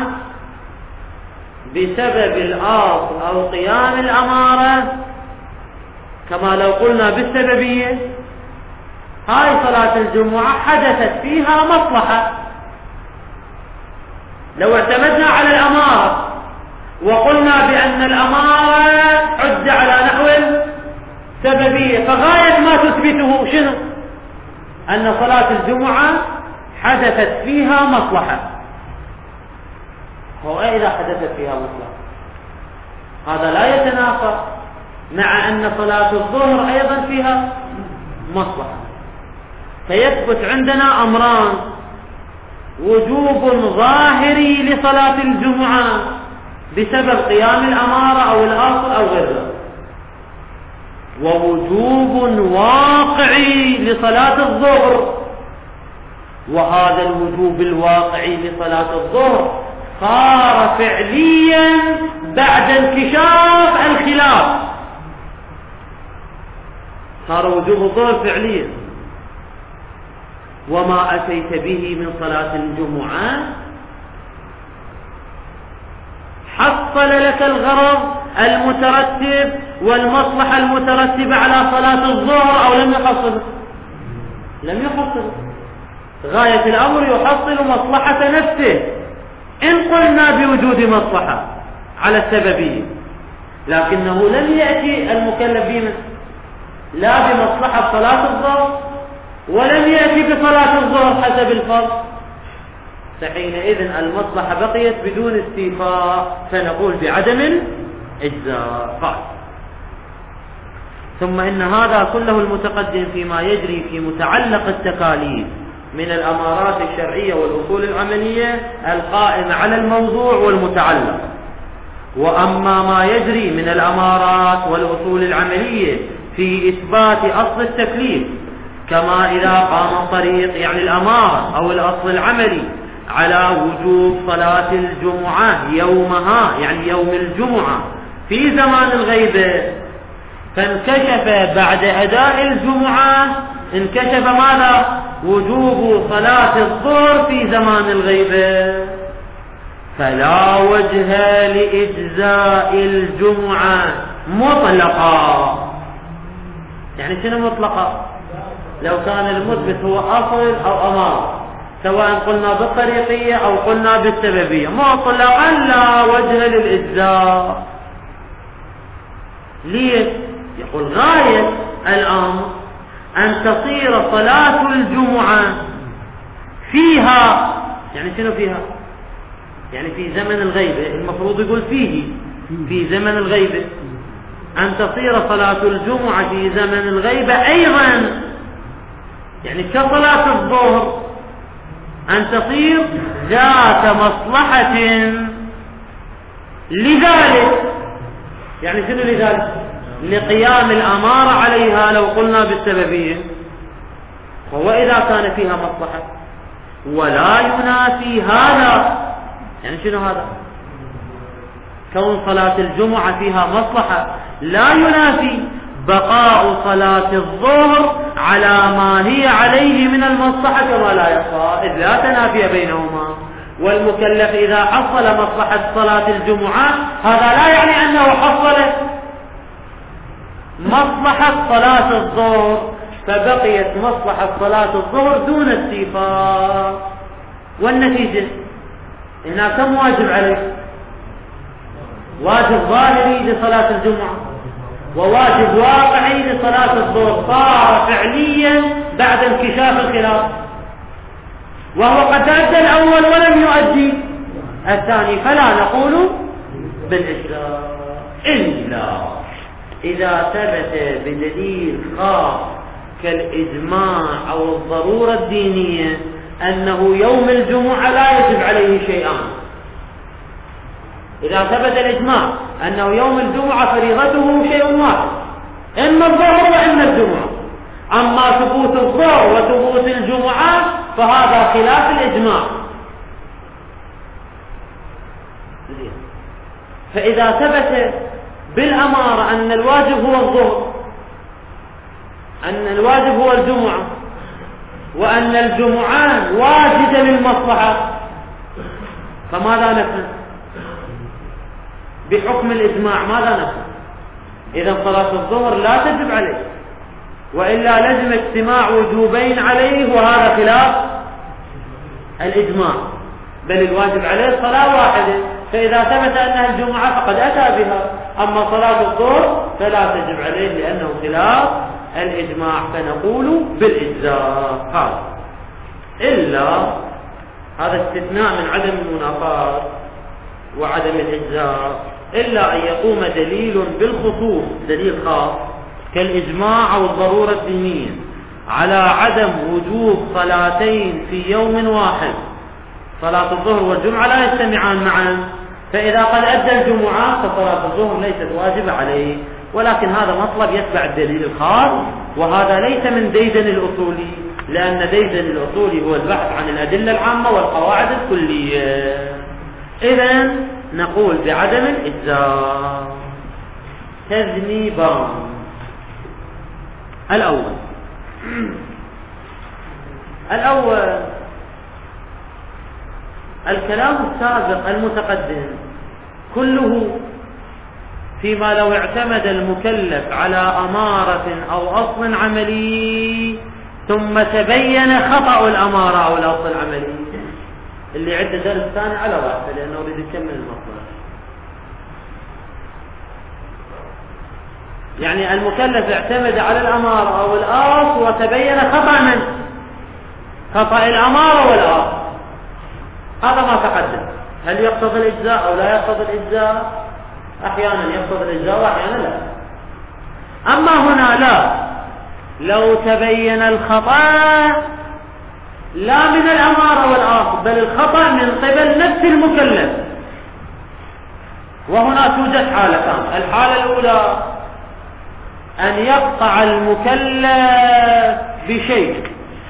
بسبب الأصل أو قيام الأمارة، كما لو قلنا بالسببية، هاي صلاة الجمعة حدثت فيها مصلحة. لو اعتمدنا على الأمارة وقلنا بأن الأمارة حج على نحو السببية، فغاية ما تثبته شنو؟ أن صلاة الجمعة حدثت فيها مصلحة. هو إذا حدثت فيها مصلحة هذا لا يتنافى مع أن صلاة الظهر أيضا فيها مصلحة، فيثبت عندنا أمران: وجوب ظاهري لصلاة الجمعة بسبب قيام الأمارة أو الأصل أو غيره، ووجوب واقعي لصلاة الظهر، وهذا الوجوب الواقعي لصلاة الظهر صار فعليا بعد انكشاف الخلاف، صار وجوب الظهر فعليا. وما أتيت به من صلاة الجمعة حق حصل لك الغرض المترتب والمصلحة المترتبة على صلاة الظهر أو لم يحصل؟ لم يحصل. غاية الأمر يحصل مصلحة نفسه إن قلنا بوجود مصلحة على السببية، لكنه لم يأتي المكلف بما لا بمصلحة صلاة الظهر ولم يأتي بصلاة الظهر حسب الفرض، فحينئذ المصلحة بقيت بدون استيفاء، فنقول بعدم الإجزاء. ثم إن هذا كله المتقدم فيما يجري في متعلق التكاليف من الأمارات الشرعية والأصول العملية القائمة على الموضوع والمتعلق. وأما ما يجري من الأمارات والأصول العملية في إثبات أصل التكليف، كما إذا قام الطريق يعني الأمارة أو الأصل العملي على وجوب صلاة الجمعة يومها يعني يوم الجمعة في زمان الغيبة، فانكشف بعد أداء الجمعة انكشف ماذا؟ وجوب صلاة الظهر في زمان الغيبة، فلا وجه لإجزاء الجمعة مطلقا. يعني شنو مطلقا؟ لو كان المثبت هو أصل أو أمارة، سواء قلنا بالطريقية أو قلنا بالسببية، مطلقا لا وجه للإجزاء. ليش؟ يقول غاية الأمر أن تصير صلاة الجمعة فيها، يعني شنو فيها؟ يعني في زمن الغيبة، المفروض يقول فيه في زمن الغيبة، أن تصير صلاة الجمعة في زمن الغيبة أيضا يعني كصلاة الظهر أن تصير ذات مصلحة لذلك. يعني شنو لذلك؟ لقيام الأمارة عليها لو قلنا بالسببية، وإذا كان فيها مصلحة ولا ينافي هذا. يعني شنو هذا؟ كون صلاة الجمعة فيها مصلحة لا ينافي بقاء صلاة الظهر على ما هي عليه من المصلحة كما لا يخفى، إذ لا تنافي بينهما. والمكلف إذا حصل مصلحة صلاة الجمعة هذا لا يعني أنه حصل مصلحة صلاة الظهر، فبقيت مصلحة صلاة الظهر دون استيفاء. والنتيجة هنا كم واجب عليه؟ واجب ظاهري لصلاة الجمعة وواجب واقعي لصلاة الظهر، صار فعليا بعد انكشاف الخلاف، وهو قد أدى الأول ولم يؤدي الثاني، فلا نقول بالإجزاء إلا إذا ثبت بدليل خاص كالإجماع أو الضرورة الدينية أنه يوم الجمعة لا يجب عليه شيئان. إذا ثبت الإجماع أنه يوم الجمعة فريضته شيء واحد، إما الظهر وإما الجمعة، أما ثبوت الظهر وثبوت الجمعة فهذا خلاف الإجماع. فإذا ثبت بالأمارة أن الواجب هو الظهر، أن الواجب هو الجمعة، وأن الجمعان واجدة للمصلحة، فماذا نفعل؟ بحكم الإجماع ماذا نفعل؟ إذا صلاة الظهر لا تجب عليه، وإلا لزم اجتماع وجوبين عليه، وهذا خلاف الإجماع، بل الواجب عليه صلاة واحدة، فإذا ثبت أنها الجمعة فقد أتى بها، أما صلاة الظهر فلا تجب عليه لأنه خلاف الإجماع، فنقول بالإجزاء. قال إلا هذا استثناء من عدم المنافاة وعدم الإجزاء، إلا أن يقوم دليل بالخصوص، دليل خاص كالإجماع أو الضرورة الدينية على عدم وجوب صلاتين في يوم واحد، صلاة الظهر والجمعة لا يجتمعان معا، فإذا قد أدى الجمعة فصلاة الظهر ليست واجبة عليه، ولكن هذا مطلب يتبع الدليل الخاص، وهذا ليس من ديدن الأصولي، لأن ديدن الأصولي هو البحث عن الأدلة العامة والقواعد الكلية. إذن نقول بعدم الإجزاء. تذنيبان: الأول الأول الكلام السابق المتقدم كله فيما لو اعتمد المكلف على أمارة أو أصل عملي ثم تبين خطأ الأمارة أو الأصل العملي. اللي عنده درس ثاني على رأسه لأنه يريد يكمل المطلب. يعني المكلف اعتمد على الأمارة أو الأصل وتبين خطأ من خطأ الأمارة والأصل، هذا ما تقدم. هل يقتضي الإجزاء أو لا يقتضي الإجزاء؟ أحيانا يقتضي الإجزاء وأحيانا لا. أما هنا لا، لو تبين الخطأ لا من الأمارة والأصل بل الخطأ من قبل نفس المكلف، وهنا توجد حالتان. الحالة الأولى أن يقطع المكلف بشيء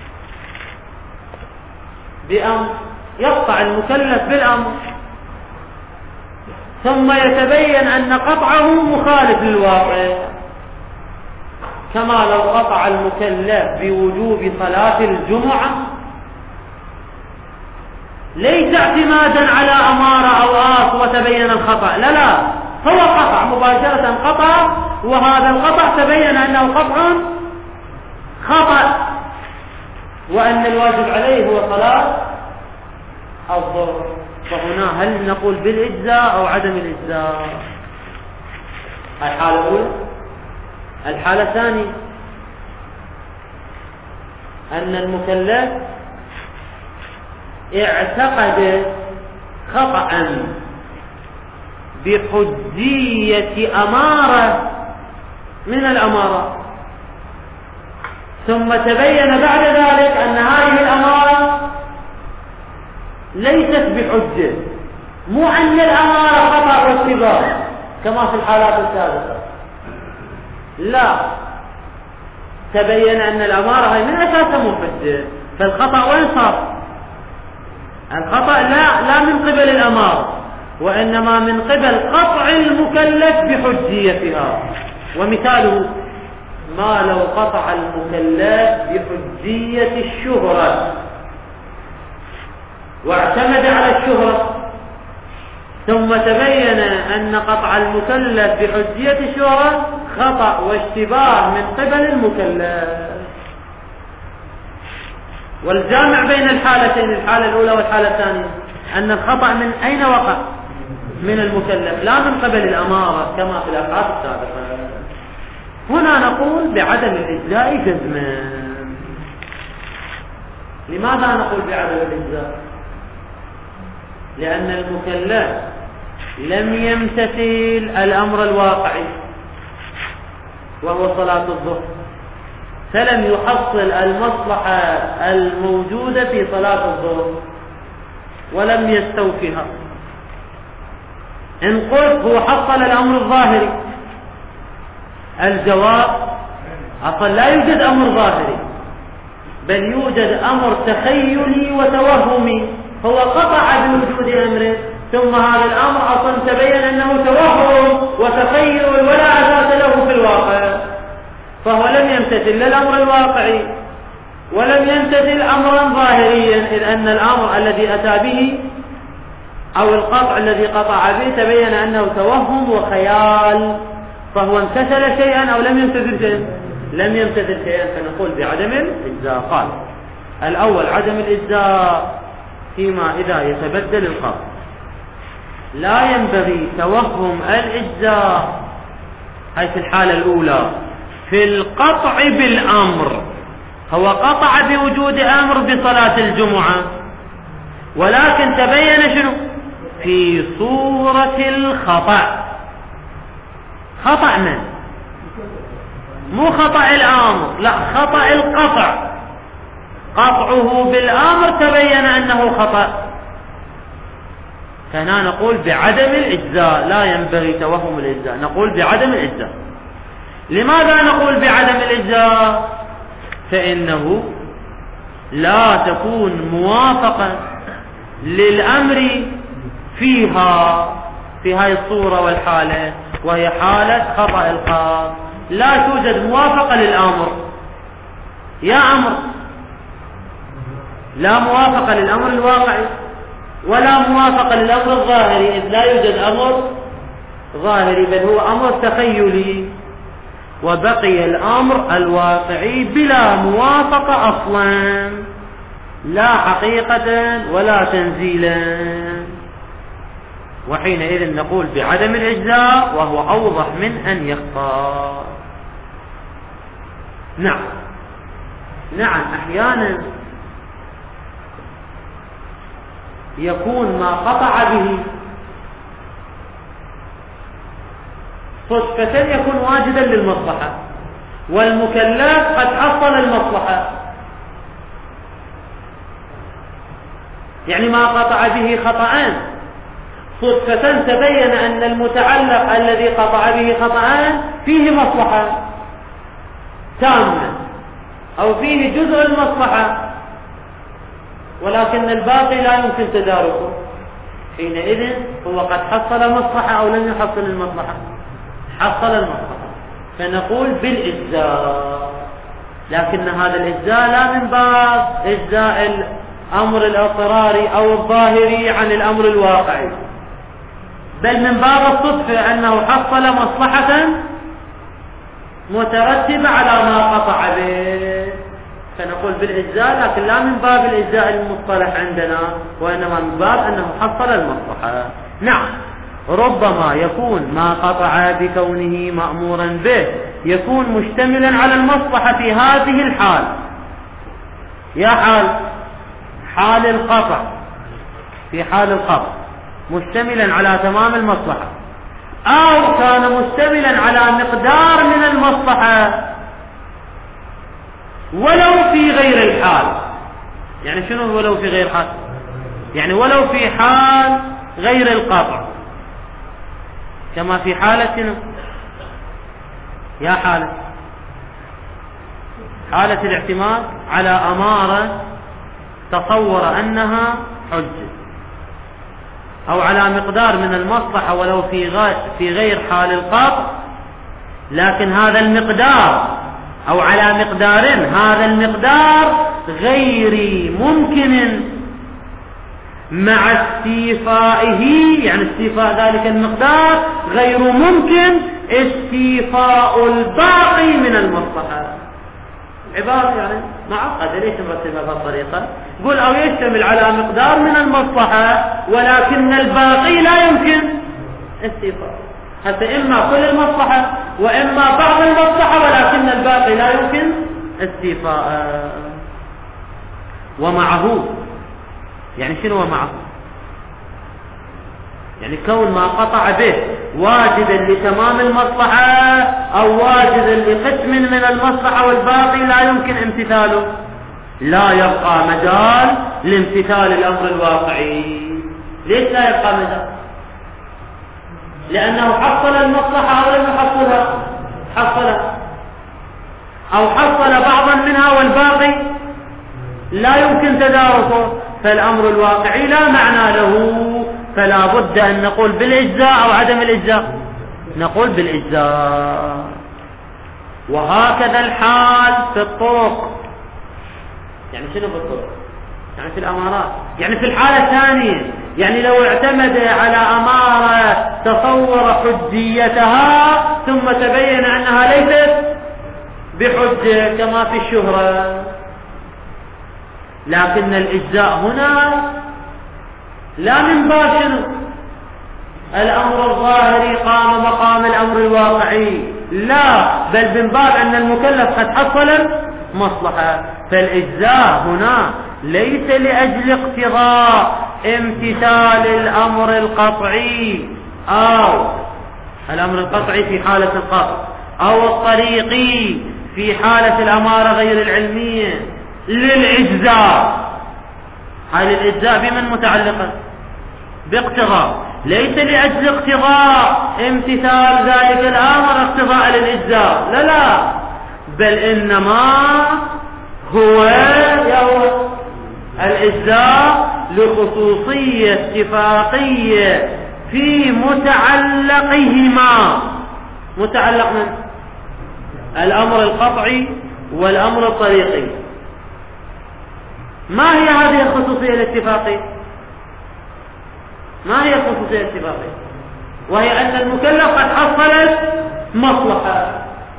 بأمر، يقطع المكلف بالأمر ثم يتبين أن قطعه مخالف للواقع، كما لو قطع المكلف بوجوب صلاة الجمعة ليس اعتمادا على أمارة أو آص وتبين الخطأ، لا لا، هو قطع مباشرة، قطع وهذا القطع تبين أنه قطع خطأ وأن الواجب عليه هو صلاة الظهر. فهنا هل نقول بالإجزاء أو عدم الإجزاء؟ الحالة الأولى. الحالة الثانية أن المكلف اعتقد خطأ بحجية أمارة من الأمارة ثم تبين بعد ذلك أن هذه الأمارة ليست بحجة، مو أن الأمارة خطأ واتباع كما في الحالات السابقة، لا، تبين أن الأمارة هي من أساسها مو حجة، فالخطأ وين صار؟ الخطأ لا لا من قبل الأمارة وإنما من قبل قطع المكلف بحجيتها. ومثاله ما لو قطع المكلف بحجية الشهرة واعتمد على الشهرة ثم تبين أن قطع المكلف بحجية الشهرة خطأ واشتباه من قبل المكلف. والجامع بين الحالتين، الحالة الأولى والحالة الثانية، أن الخطأ من أين وقع؟ من المكلف لا من قبل الأمارة كما في الأبحاث السابقة. هنا نقول بعدم الإجزاء جزما. لماذا نقول بعدم الإجزاء؟ لأن المكلف لم يمتثل الأمر الواقعي وهو صلاة الظهر، فلم يحصل المصلحة الموجودة في صلاة الظهر ولم يستوفها. إن قلت هو حصل الأمر الظاهري، الجواب أصلا لا يوجد أمر ظاهري بل يوجد أمر تخيلي وتوهمي، هو قطع بوجود أمره ثم هذا الأمر أصلا تبين أنه توهم وتخيل ولا أساس له في الواقع، فهو لم يمتثل الأمر الواقعي ولم يمتثل أمرا ظاهريا، إذ أن الأمر الذي أتى به أو القطع الذي قطع به تبين أنه توهم وخيال، فهو امتثل شيئا أو لم يمتثل شيئا؟ لم يمتثل شيئا، فنقول بعدم الإجزاء. قال الأول عدم الإجزاء فيما إذا يتبدل القطع، لا ينبغي توهم الإجزاء هاي في الحالة الأولى في القطع بالأمر، هو قطع بوجود أمر بصلاة الجمعة ولكن تبين شنو؟ في صورة الخطأ. خطأ من؟ مو خطأ الأمر، لا، خطأ القطع، قطعه بالأمر تبين أنه خطأ، فهنا نقول بعدم الإجزاء، لا ينبغي توهم الإجزاء، نقول بعدم الإجزاء. لماذا نقول بعدم الإجزاء؟ فإنه لا تكون موافقة للأمر فيها في هاي الصورة والحالة، وهي حالة خطأ القاصد، لا توجد موافقة للأمر. يا أمر لا موافقة للأمر الواقعي، ولا موافقة للأمر الظاهري، إذ لا يوجد أمر ظاهري بل هو أمر تخيلي، وبقي الأمر الواقعي بلا موافقة أصلا، لا حقيقة ولا تنزيلا، وحينئذ نقول بعدم الإجزاء، وهو أوضح من أن يختار. نعم نعم أحيانا يكون ما قطع به صدفة يكون واجدا للمصلحة، والمكلف قد حصل المصلحة، يعني ما قطع به خطأان، صدفة تبين أن المتعلق الذي قطع به خطأان فيه مصلحة تامة أو فيه جزء المصلحة، ولكن الباقي لا يمكن تداركه، حينئذ هو قد حصل مصلحة أو لم يحصل المصلحة؟ حصل المصلحة، فنقول بالإجزاء، لكن هذا الإجزاء لا من باب إجزاء الأمر الاضطراري أو الظاهري عن الأمر الواقعي، بل من باب الصدفة أنه حصل مصلحة مترتبة على ما قطع به، فنقول بالإجزاء، لكن لا من باب الإجزاء المصطلح عندنا، وإنما من باب أنه حصل المصلحة. نعم ربما يكون ما قطع بكونه مأمورا به يكون مشتملا على المصلحة في هذه الحال، يا حال حال القطع، في حال القطع مشتملا على تمام المصلحة، أو كان مشتملا على مقدار من المصلحة ولو في غير الحال. يعني شنو ولو في غير الحال؟ يعني ولو في حال غير القطع، كما في حالة شنو؟ يا حالة حالة الاعتماد على أمارة تصور أنها حجة، أو على مقدار من المصلحة ولو في في غير حال القطع، لكن هذا المقدار أو على مقدار، هذا المقدار غير ممكن مع استيفائه، يعني استيفاء ذلك المقدار غير ممكن استيفاء الباقي من المصلحة. عبارة يعني معقدة، ليش نرتبها بهالطريقة؟ قل أو يشتمل على مقدار من المصلحة ولكن الباقي لا يمكن استيفاء، حتى إما كل المصلحة وإما بعض المصلحة ولكن الباقي لا يمكن استيفاء. ومعه، يعني شنو ومعه؟ يعني كون ما قطع به واجدا لتمام المصلحة أو واجدا لقسم من المصلحة والباقي لا يمكن امتثاله، لا يبقى مجال لامتثال الأمر الواقعي. ليش لا يبقى مجال؟ لأنه حصل المصلحة أو لم يحصلها؟ حصلها، أو حصل بعضا منها والباقي لا يمكن تداركه، فالأمر الواقعي لا معنى له، فلا بد أن نقول بالإجزاء أو عدم الإجزاء، نقول بالإجزاء. وهكذا الحال في الطرق، يعني شنو في الطرق؟ يعني في الأمارات، يعني في الحالة الثانية، يعني لو اعتمد على أمارة تصور حجيتها ثم تبين أنها ليست بحجة كما في الشهرة، لكن الإجزاء هنا لا من باب شنو؟ الأمر الظاهري قام مقام الأمر الواقعي، لا، بل من باب أن المكلف قد حصل مصلحة، فالإجزاء هنا ليس لأجل اقتضاء امتثال الأمر القطعي أو الأمر القطعي في حالة القطع أو الطريقي في حالة الأمارة غير العلمية، للإجزاء. هذه الإجزاء بمن متعلقة؟ باقتضاء، ليس لأجل اقتضاء امتثال ذلك الأمر اقتضاء للإجزاء، لا لا، بل إنما هو يوم الإجزاء لخصوصية اتفاقية في متعلقهما، متعلق من الأمر القطعي والأمر الطريقي. ما هي هذه الخصوصية الاتفاقية؟ ما هي الخصوصية الاتفاقية؟ وهي أن المكلف قد حصلت مصلحة.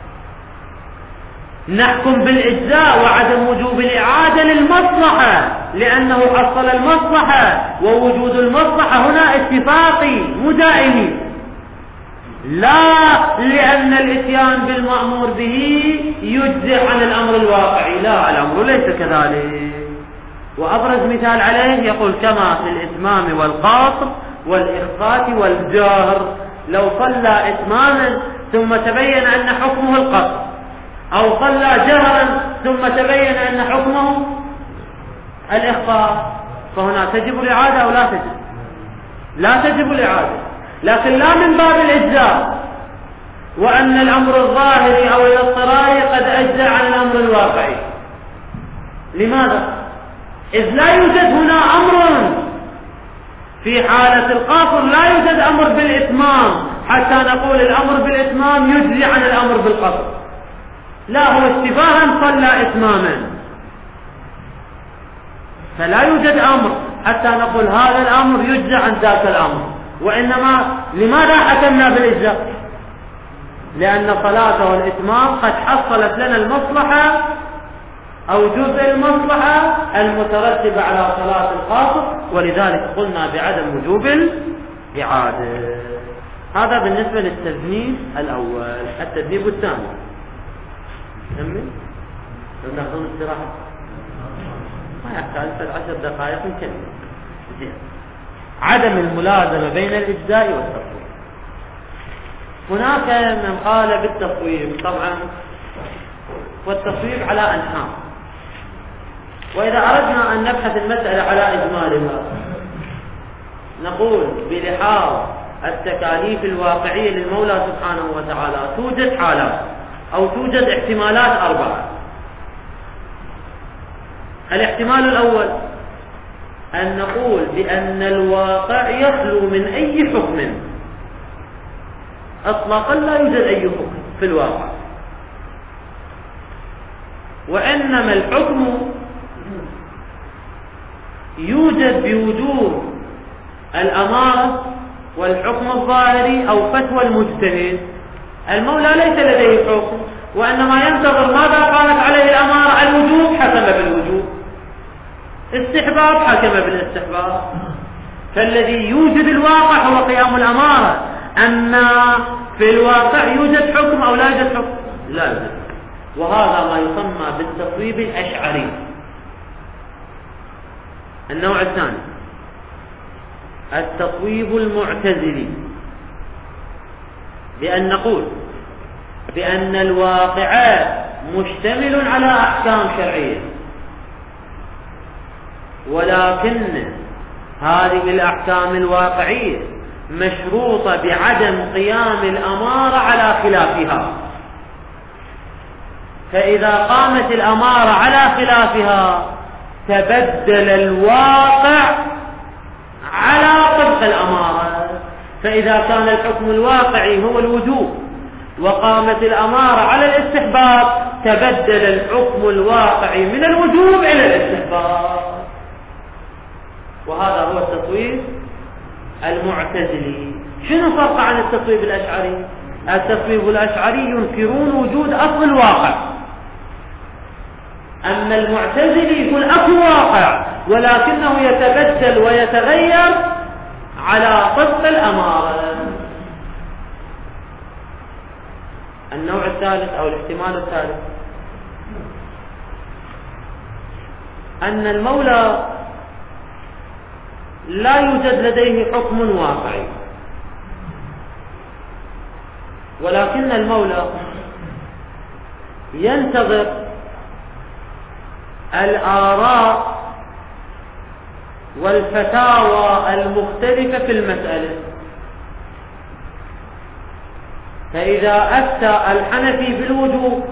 نحكم بالإجزاء وعدم وجوب الإعادة للمصلحة لأنه حصل المصلحة، ووجود المصلحة هنا اتفاقي مدائمي، لا لأن الإتيان بالمأمور به يجزئ عن الأمر الواقعي، لا، الأمر ليس كذلك. وأبرز مثال عليه يقول كما في الإتمام والقاصر والإخفاء والجهر. لو صلى إتماما ثم تبين أن حكمه القصر، أو صلى جهرا ثم تبين أن حكمه الإخفاء، فهنا تجب الإعادة أو لا تجب؟ لا تجب الإعادة، لكن لا من باب الإجزاء وأن الأمر الظاهري أو الاضطراري قد أجزى عن الأمر الواقعي. لماذا؟ إذ لا يوجد هنا أمر في حالة القاصر، لا يوجد أمر بالإتمام حتى نقول الأمر بالإتمام يجزي عن الأمر بالقصر، لا، هو اشتباها صلى إتماما، فلا يوجد أمر حتى نقول هذا الأمر يجزي عن ذاك الأمر. وإنما لماذا حكمنا بالإجزاء؟ لأن صلاته والإتمام قد حصلت لنا المصلحة أو جزء المصلحة المترتبة على صلاة القاصر، ولذلك قلنا بعدم وجوب الإعادة. هذا بالنسبة للتذنيب الأول. التذنيب الثاني نكمل؟ لو ناخذ استراحة ما يحتاج عشر دقائق نكمل. زين. عدم الملازمة بين الإجزاء والتصويب. هناك من قال بالتصويب طبعا، والتصويب على أنحاء، وإذا أردنا أن نبحث المسألة على إجمالها نقول بلحاظ التكاليف الواقعية للمولى سبحانه وتعالى توجد حالات أو توجد احتمالات أربعة. الاحتمال الأول أن نقول بأن الواقع يخلو من أي حكم أطلاقا، لا يوجد أي حكم في الواقع، وإنما الحكم يوجد بوجود الأمارة والحكم الظاهري أو فتوى المجتهد. المولى ليس لديه حكم، وإنما ينتظر ماذا قالت عليه الأمارة. الوجوب حكم بالوجوب، استحباب حكم بالاستحباب. فالذي يوجد الواقع هو قيام الأمارة. أما في الواقع يوجد حكم أو لا يوجد حكم؟ لا يوجد. وهذا ما يسمى بالتصويب الأشعري. النوع الثاني التصويب المعتزلي، بأن نقول بأن الواقع مشتمل على أحكام شرعية، ولكن هذه الأحكام الواقعية مشروطة بعدم قيام الأمارة على خلافها، فإذا قامت الأمارة على خلافها تبدل الواقع على طبق الأمارة. فإذا كان الحكم الواقعي هو الوجوب وقامت الأمارة على الاستحباب تبدل الحكم الواقعي من الوجوب إلى الاستحباب. وهذا هو التصويب المعتزلي. شنو فرق عن التصويب الأشعري؟ التصويب الأشعري ينكرون وجود أصل الواقع، أما المعتزلي يقول أصل واقع ولكنه يتبدل ويتغير على طبق الأمارة. النوع الثالث أو الاحتمال الثالث أن المولى لا يوجد لديه حكم واقعي، ولكن المولى ينتظر الآراء والفتاوى المختلفة في المسألة. فإذا أفتى الحنفي بالوجوب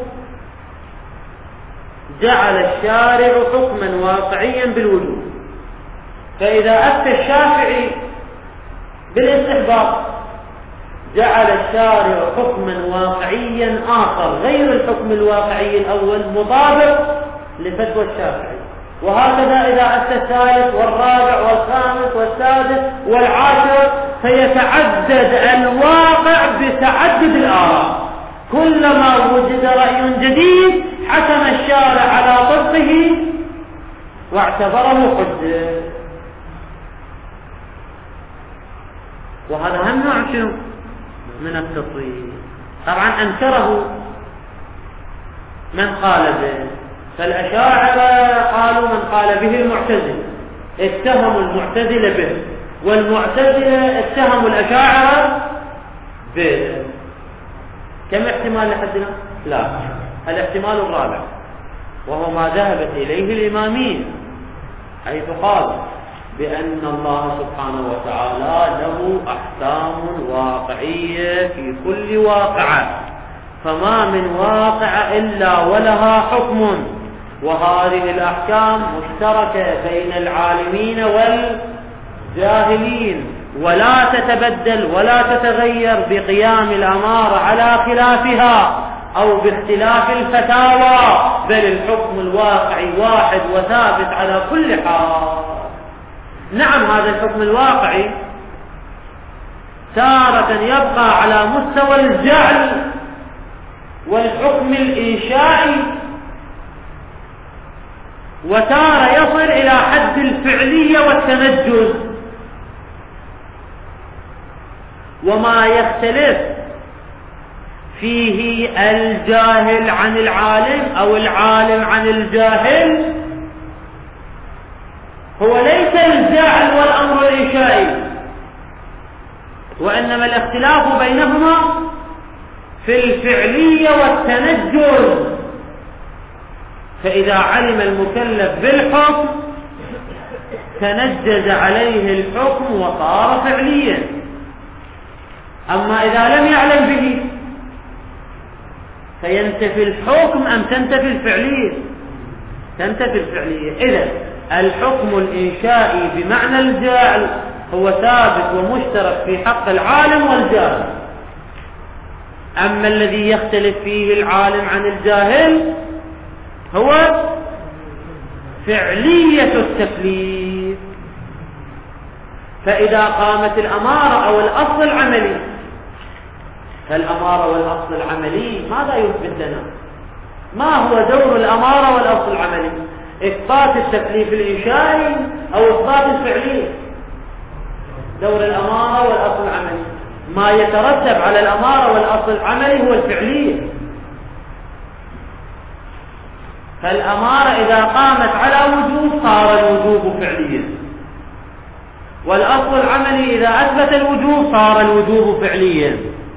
جعل الشارع حكما واقعيا بالوجوب، فإذا أفتى الشافعي بالاستحباب جعل الشارع حكما واقعيا آخر غير الحكم الواقعي الأول مطابق لفتوى الشافعي. وهكذا إذا أتى الثالث والرابع والخامس والسادس والعاشر فيتعدد الواقع بتعدد الآراء. كلما وجد رأي جديد حكم الشارع على طبقه واعتبره حجة. وهذا هم نوع شنو من التصوير. طبعا أنكره من قال به، فالأشاعرة قالوا من قال به المعتزلة، اتهموا المعتزلة به، والمعتزلة اتهموا الأشاعرة به. كم احتمال لحدنا؟ لا، الاحتمال الرابع وهو ما ذهبت إليه الإمامين، حيث قال بأن الله سبحانه وتعالى له أحكام واقعية في كل واقعة، فما من واقع إلا ولها حكم، وهذه الأحكام مشتركة بين العالمين والجاهلين، ولا تتبدل ولا تتغير بقيام الأمارة على خلافها أو باختلاف الفتاوى، بل الحكم الواقعي واحد وثابت على كل حال. نعم، هذا الحكم الواقعي تارة يبقى على مستوى الجعل والحكم الإنشائي، وتارة يصل إلى حد الفعلية والتنجز. وما يختلف فيه الجاهل عن العالم أو العالم عن الجاهل هو ليس الجعل والأمر الإنشائي، وإنما الاختلاف بينهما في الفعلية والتنجز. فإذا علم المكلف بالحكم تنجز عليه الحكم وصار فعليا، أما إذا لم يعلم به فينتفي الحكم أم تنتفي الفعلية؟ تنتفي الفعلية. إذن الحكم الإنشائي بمعنى الجاعل هو ثابت ومشترك في حق العالم والجاهل، أما الذي يختلف فيه العالم عن الجاهل هو فعلية التكليف. فإذا قامت الأمارة أو الأصل العملي، فالأمارة والأصل العملي ماذا يثبت لنا؟ ما هو دور الأمارة والأصل العملي؟ إثبات التكليف الإنشائي أو إثبات الفعلية؟ دور الأمارة والأصل العملي، ما يترتب على الأمارة والأصل العملي هو الفعلية. فالأمارة إذا قامت على وجوب صار الوجوب فعليا، والأصل العملي إذا أثبت الوجوب صار الوجوب فعليا.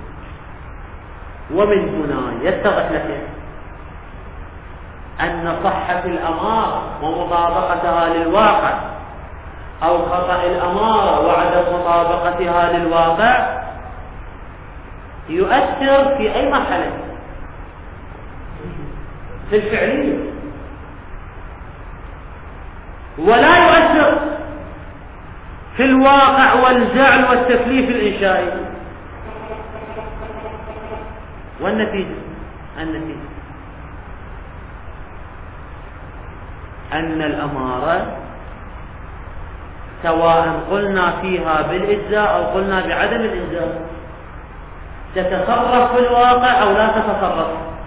ومن هنا يتضح لك أن صحة الأمارة ومطابقتها للواقع أو خطأ الأمارة وعدم مطابقتها للواقع يؤثر في أي مرحلة؟ في الفعلية، ولا يؤثر في الواقع والجعل والتكليف الإنشائي. والنتيجة النتيجة أن الأمارة سواء قلنا فيها بالإجزاء أو قلنا بعدم الإجزاء تتصرف في الواقع أو لا تتصرف؟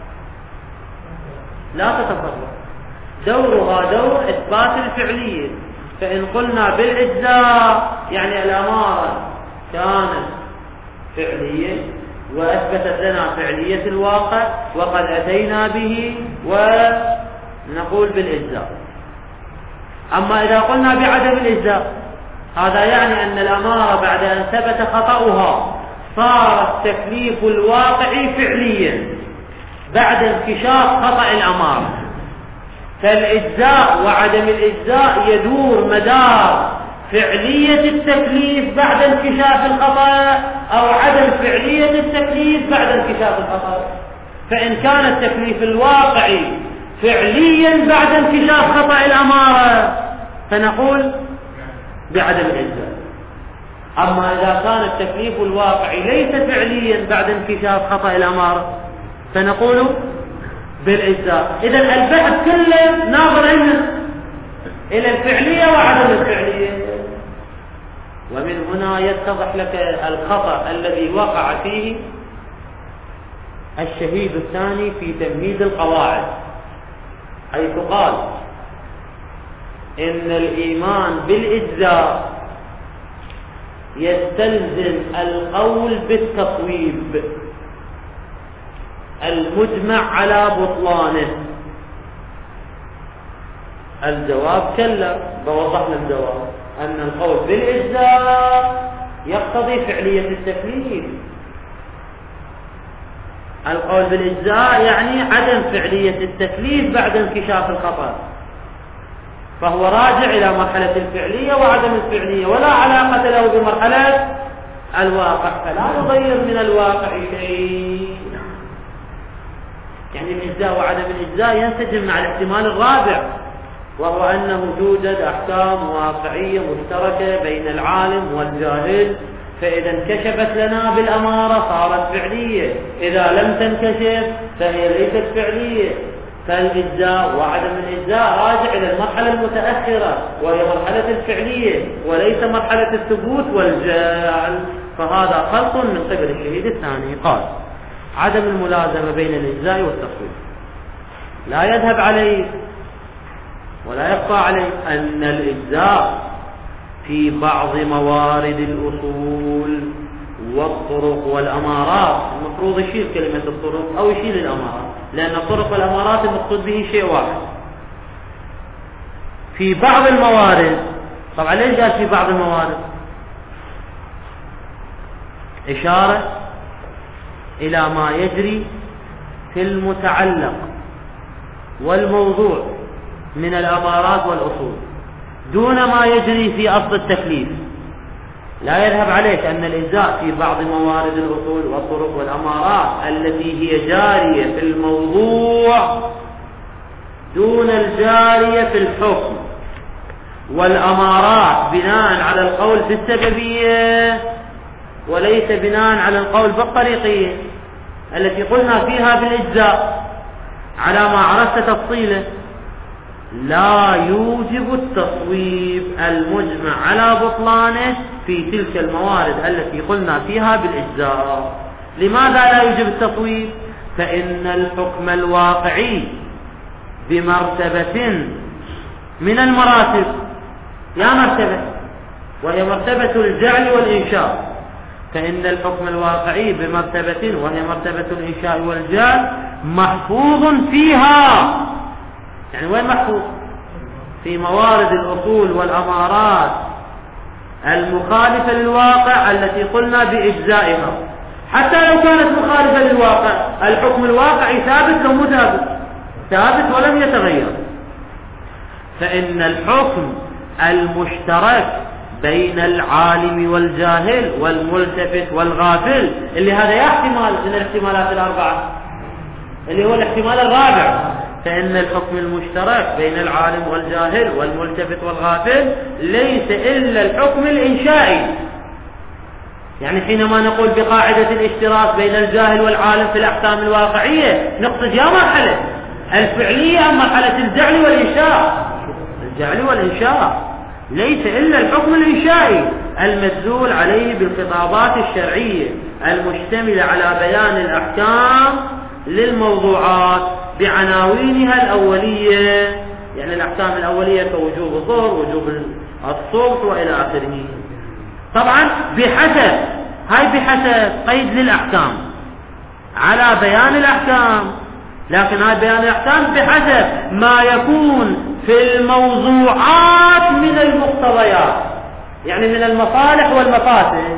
لا تتصرف. دورها دور إثبات الفعلية. فإن قلنا بالإجزاء يعني الأمارة كانت فعلية وأثبتت لنا فعلية الواقع وقد أتينا به ونقول بالإجزاء. أما إذا قلنا بعدم الإجزاء هذا يعني أن الأمارة بعد أن ثبت خطأها صار التكليف الواقعي فعليا بعد انكشاف خطأ الأمارة. فالإجزاء وعدم الإجزاء يدور مدار فعلية التكليف بعد انكشاف الخطأ أو عدم فعلية التكليف بعد انكشاف الخطأ. فإن كان التكليف الواقعي فعليا بعد انكشاف خطأ الأمارة فنقول بعدم الإجزاء. أما إذا كان التكليف الواقعي ليس فعليا بعد انكشاف خطأ الأمارة فنقول بالإجزاء. إذن البحث كله ناظر إلى الفعلية وعدم الفعلية. ومن هنا يتضح لك الخطأ الذي وقع فيه الشهيد الثاني في تمهيد القواعد، حيث قال إن الإيمان بالإجزاء يستلزم القول بالتصويب المجمع على بطلانه. الجواب كلا، بوضح لك الجواب أن القول بالإجزاء يقتضي فعلية التكليف. القول بالإجزاء يعني عدم فعلية التكليف بعد انكشاف الخطأ، فهو راجع إلى مرحلة الفعلية وعدم الفعلية، ولا علاقة له بمرحلة الواقع، فلا يغير من الواقع شيء. يعني الإجزاء وعدم الإجزاء ينسجم مع الاحتمال الرابع، وهو أنه توجد أحكام واقعية مشتركة بين العالم والجاهل، فإذا انكشفت لنا بالأمارة صارت فعلية، إذا لم تنكشف فهي ليست فعلية. فالإجزاء وعدم الإجزاء راجع إلى المرحلة المتأخرة، وهي مرحلة الفعلية وليس مرحلة الثبوت والجعل، فهذا خلط من قبل الشهيد الثاني. قال عدم الملازمة بين الإجزاء والتصويب، لا يذهب عليه ولا يبقى عليه أن الإجزاء في بعض موارد الأصول والطرق والأمارات، المفروض يشيل كلمة الطرق أو يشيل الأمارات، لأن الطرق والأمارات المقصود به شيء واحد. في بعض الموارد، طبعا ليش قال في بعض الموارد؟ إشارة إلى ما يجري في المتعلق والموضوع من الأمارات والأصول دون ما يجري في أصل التكليف. لا يذهب عليك أن الإجزاء في بعض موارد الأصول والطرق والأمارات التي هي جارية في الموضوع دون الجارية في الحكم، والأمارات بناء على القول في السببية وليس بناء على القول بالطريقية التي قلنا فيها بالإجزاء على ما عرفت تفصيله، لا يوجب التصويب المجمع على بطلانه في تلك الموارد التي قلنا فيها بالإجزاء. لماذا لا يوجب التصويب؟ فإن الحكم الواقعي بمرتبة من المراتب، يا مرتبة وهي مرتبة الجعل والإنشاء، فإن الحكم الواقعي بمرتبة وهي مرتبة الإنشاء والجعل محفوظ فيها. يعني وين محفوظ؟ في موارد الأصول والأمارات المخالفة للواقع التي قلنا بإجزائها، حتى لو كانت مخالفة للواقع الحكم الواقعي ثابت لو مو ثابت، ثابت ولم يتغير. فإن الحكم المشترك بين العالم والجاهل والملتفت والغافل، اللي هذا يا احتمال من الاحتمالات الأربعة اللي هو الاحتمال الرابع، فإن الحكم المشترك بين العالم والجاهل والملتفت والغافل ليس إلا الحكم الإنشائي. يعني حينما نقول بقاعدة الاشتراك بين الجاهل والعالم في الأحكام الواقعية نقصد يا مرحلة الفعلية أم مرحلة الجعل والإنشاء؟ الجعل والإنشاء ليس إلا الحكم الإنشائي المدلول عليه بالخطابات الشرعية المشتملة على بيان الأحكام للموضوعات بعناوينها الأولية، يعني الأحكام الأولية كوجوب الظهر وجوب الصوت وإلى آخره. طبعا بحسب هاي بحسب قيد للأحكام على بيان الأحكام، لكن هاي بيان الأحكام بحسب ما يكون في الموضوعات من المقتضيات، يعني من المصالح والمفاسد.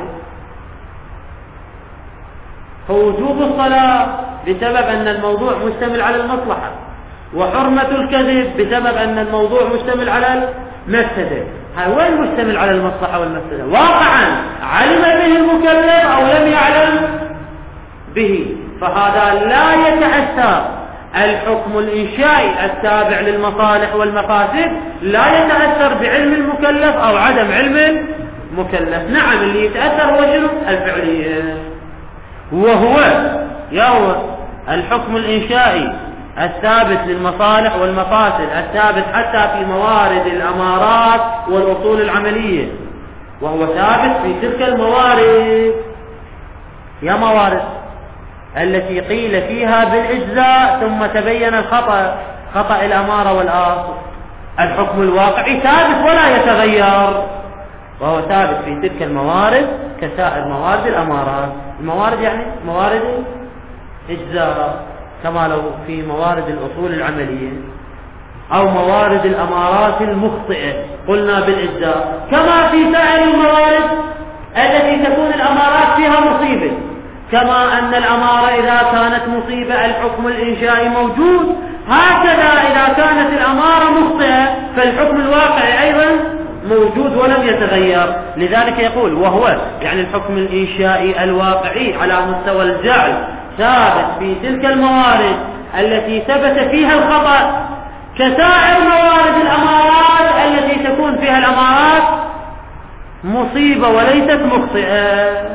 فوجوب الصلاة بسبب أن الموضوع مشتمل على المصلحة، وحرمة الكذب بسبب أن الموضوع مشتمل على المفسدة. هل وين مشتمل على المصلحة والمفسدة؟ واقعا علم به المكلف أو لم يعلم به، فهذا لا يتأثر الحكم الإنشائي التابع للمصالح والمفاسد لا يتأثر بعلم المكلف أو عدم علم المكلف. نعم اللي يتأثر هو شنو؟ الفعلية، وهو يهو الحكم الإنشائي الثابت للمصالح والمفاسد الثابت حتى في موارد الأمارات والأصول العملية. وهو ثابت في تلك الموارد. يا موارد التي قيل فيها بالإجزاء ثم تبين الخطأ، خطأ الأمارة والآصل. الحكم الواقعي ثابت ولا يتغير، وهو ثابت في تلك الموارد كسائر موارد الأمارات. الموارد يعني موارد إجزاء، كما لو في موارد الأصول العملية أو موارد الأمارات المخطئة قلنا بالإجزاء، كما في سائر الموارد التي تكون الأمارات فيها مصيبة. كما أن الأمارة إذا كانت مصيبة الحكم الإنشائي موجود، هكذا إذا كانت الأمارة مخطئة فالحكم الواقعي أيضا موجود ولم يتغير. لذلك يقول وهو يعني الحكم الإنشائي الواقعي على مستوى الجعل ثابت في تلك الموارد التي ثبت فيها الخطأ كسائر موارد الأمارات التي تكون فيها الأمارات مصيبة وليست مخطئة.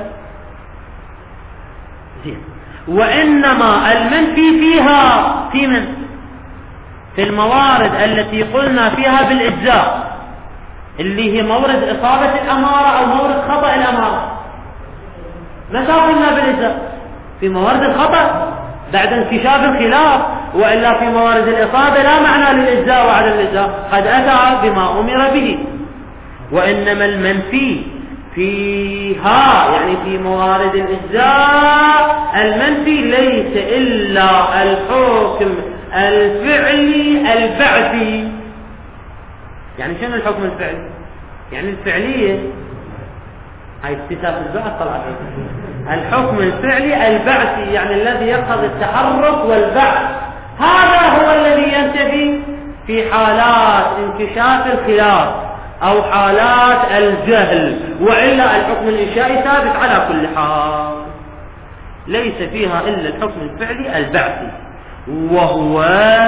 وإنما المنفي فيها في من في الموارد التي قلنا فيها بالإجزاء، اللي هي مورد إصابة الأمارة أو مورد خطأ الأمارة. متى قلنا بالإجزاء؟ في موارد الخطأ بعد انكشاف الخلاف، وإلا في موارد الإصابة لا معنى للإجزاء وعدم الإجزاء، قد أتى بما أمر به. وإنما المنفي فيها يعني في موارد الإجزاء المنفي ليس إلا الحكم الفعلي البعثي. يعني شنو الحكم الفعلي؟ يعني الفعلية هاي اكتساب البعث طلعت. الحكم الفعلي البعثي يعني الذي يقتضي التحرك والبعث، هذا هو الذي ينتفي في حالات انكشاف الخلاف أو حالات الجهل، وإلا الحكم الإنشائي ثابت على كل حال، ليس فيها إلا الحكم الفعلي البعثي، وهو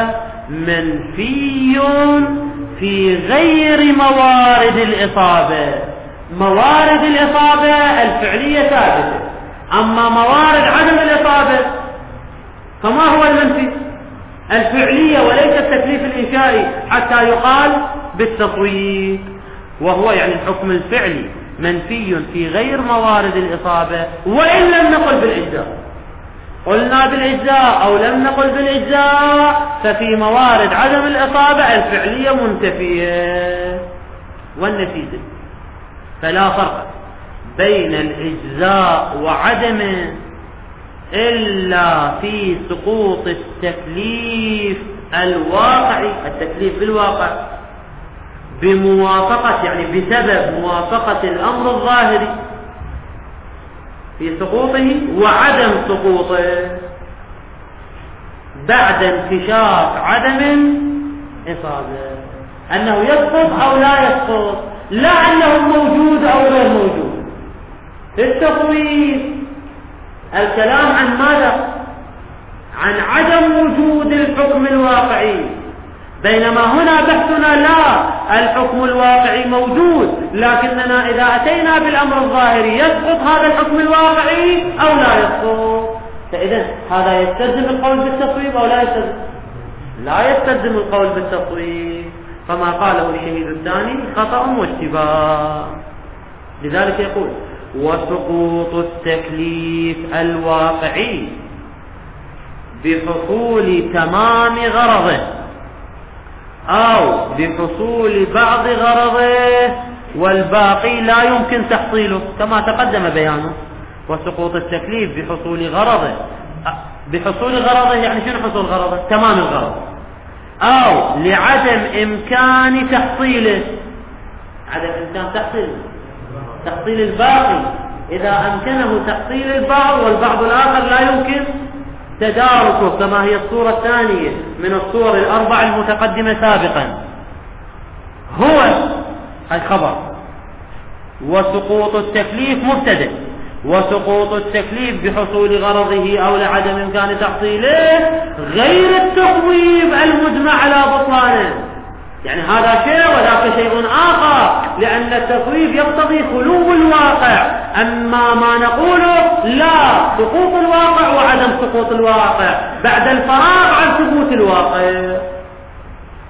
منفي في غير موارد الإصابة. موارد الإصابة الفعلية ثابتة، أما موارد عدم الإصابة فما هو المنفي؟ الفعلية وليس التكليف الإنشائي حتى يقال بالتصويت. وهو يعني الحكم الفعلي منفي في غير موارد الإصابة، وإن لم نقل بالإجزاء. قلنا بالإجزاء أو لم نقل بالإجزاء ففي موارد عدم الإصابة الفعلية منتفية والنفيذة. فلا فرق بين الإجزاء وعدمه إلا في سقوط التكليف الواقعي، التكليف بالواقع بموافقة يعني بسبب موافقة الأمر الظاهري في سقوطه وعدم سقوطه بعد انكشاف عدم إصابة، أنه يسقط أو لا يسقط، لا أنه موجود أو غير موجود. في التصويت الكلام عن ماذا؟ عن عدم وجود الحكم الواقعي، بينما هنا بحثنا لا، الحكم الواقعي موجود، لكننا إذا أتينا بالأمر الظاهري يسقط هذا الحكم الواقعي أو لا يسقط. فإذا هذا يستلزم القول بالتصويب أو لا يستلزم؟ لا يستلزم القول بالتصويب، فما قاله الشهيد الثاني خطأ واشتباه. لذلك يقول وسقوط التكليف الواقعي بحصول تمام غرضه أو بحصول بعض غرضه والباقي لا يمكن تحصيله، كما تقدم بيانه. وسقوط التكليف بحصول غرضه، بحصول غرضه يعني شنو حصول غرضه؟ تمام الغرض، أو لعدم إمكان تحصيله، عدم إمكان تحصيله، تحصيل الباقي، إذا أمكنه تحصيل البعض والبعض الآخر لا يمكن تداركه، كما هي الصورة الثانية من الصور الأربع المتقدمة سابقا. هو الخبر. وسقوط التكليف مبتدأ، وسقوط التكليف بحصول غرضه أو لعدم إمكان تحصيله غير التصويب المجمع على بطلانه، يعني هذا شيء وذاك شيء آخر، لأن التصويب يقتضي خلو الواقع، أما ما نقوله لا، سقوط الواقع وعدم سقوط الواقع بعد الفراغ عن ثبوت الواقع.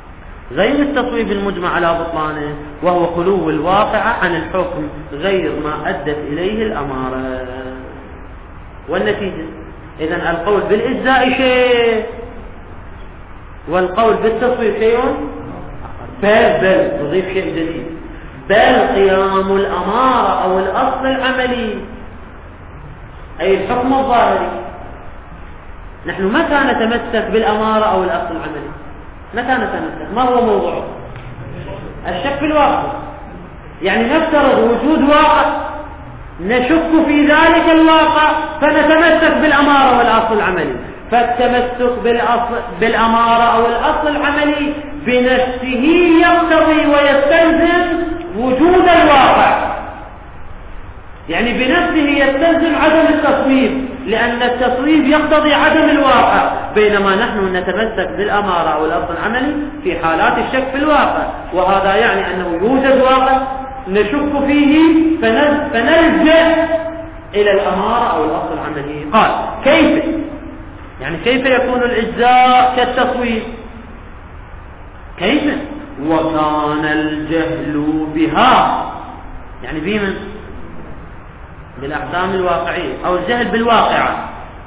غير التصويب المجمع على بطلانه، وهو خلو الواقعة عن الحكم غير ما أدت إليه الأمارة. والنتيجة إذن القول بالإجزاء شيء والقول بالتصويب شيء بل بل نضيف شيء جديد، بل قيام الأمارة أو الأصل العملي أي الحكم الظاهري. نحن متى نتمسك بالأمارة أو الأصل العملي؟ متى نتمسك؟ ما هو موضوعه؟ الشك في الواقع. يعني نفترض وجود واقع نشك في ذلك الواقع فنتمسك بالأمارة والأصل العملي. فالتمسك بالأصل بالأمارة أو الأصل العملي بنفسه يقتضي ويستلزم وجود الواقع، يعني بنفسه يستلزم عدم التصويب، لأن التصويب يقتضي عدم الواقع، بينما نحن نتمسك بالأمارة أو الأصل العملي في حالات الشك في الواقع، وهذا يعني أنه يوجد واقع نشك فيه فنلجأ إلى الأمارة أو الأصل العملي. قال كيف؟ يعني كيف يكون الإجزاء كالتصويب؟ كيف؟ وكان الجهل بها، يعني بمن؟ بالأحكام الواقعية أو الجهل بالواقعة،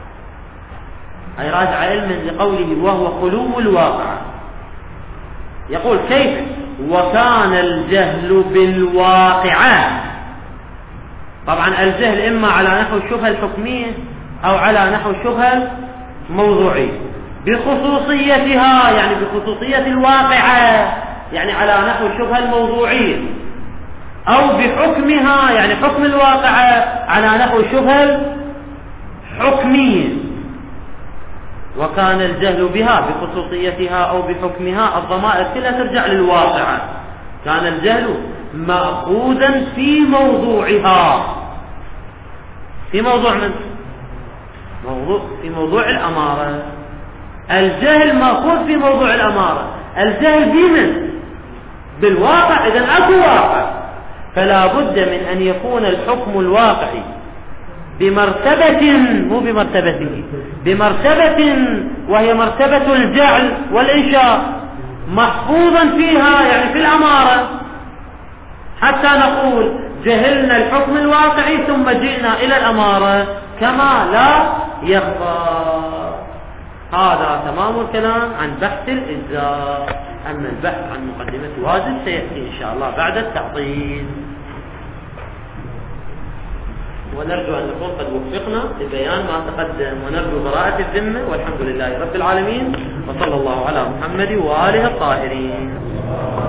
أي راجع علما لقوله وهو خلو الواقعة. يقول كيف؟ وكان الجهل بالواقعة. طبعا الجهل إما على نحو الشبهة الحكمية أو على نحو الشبهة الموضوعية، بخصوصيتها يعني بخصوصية الواقعة، يعني على نحو الشبهة الموضوعية، أو بحكمها يعني حكم الواقعة على نحو الشبهة الحكمية. وكان الجهل بها بخصوصيتها أو بحكمها، الضمائر كلها ترجع للواقعة. كان الجهل مأخوذا في موضوعها، في موضوع من؟ موضوع في موضوع الأمارة. الجهل مأخوذ في موضوع الأمارة، الجهل بمن؟ بالواقع. إذن أكو واقع، فلا بد من أن يكون الحكم الواقعي بمرتبة، مو بمرتبته، بمرتبة وهي مرتبة الجعل والإنشاء، محفوظا فيها يعني في الأمارة، حتى نقول جهلنا الحكم الواقعي ثم جئنا إلى الأمارة كما لا يخفى. هذا تمام الكلام عن بحث الإجزاء. أما البحث عن مقدمة واجب سيأتي إن شاء الله بعد التعطيل. ونرجو أن نكون قد وفقنا لبيان ما تقدم، ونرجو براءة الذمة، والحمد لله رب العالمين، وصلى الله على محمد وآله الطاهرين.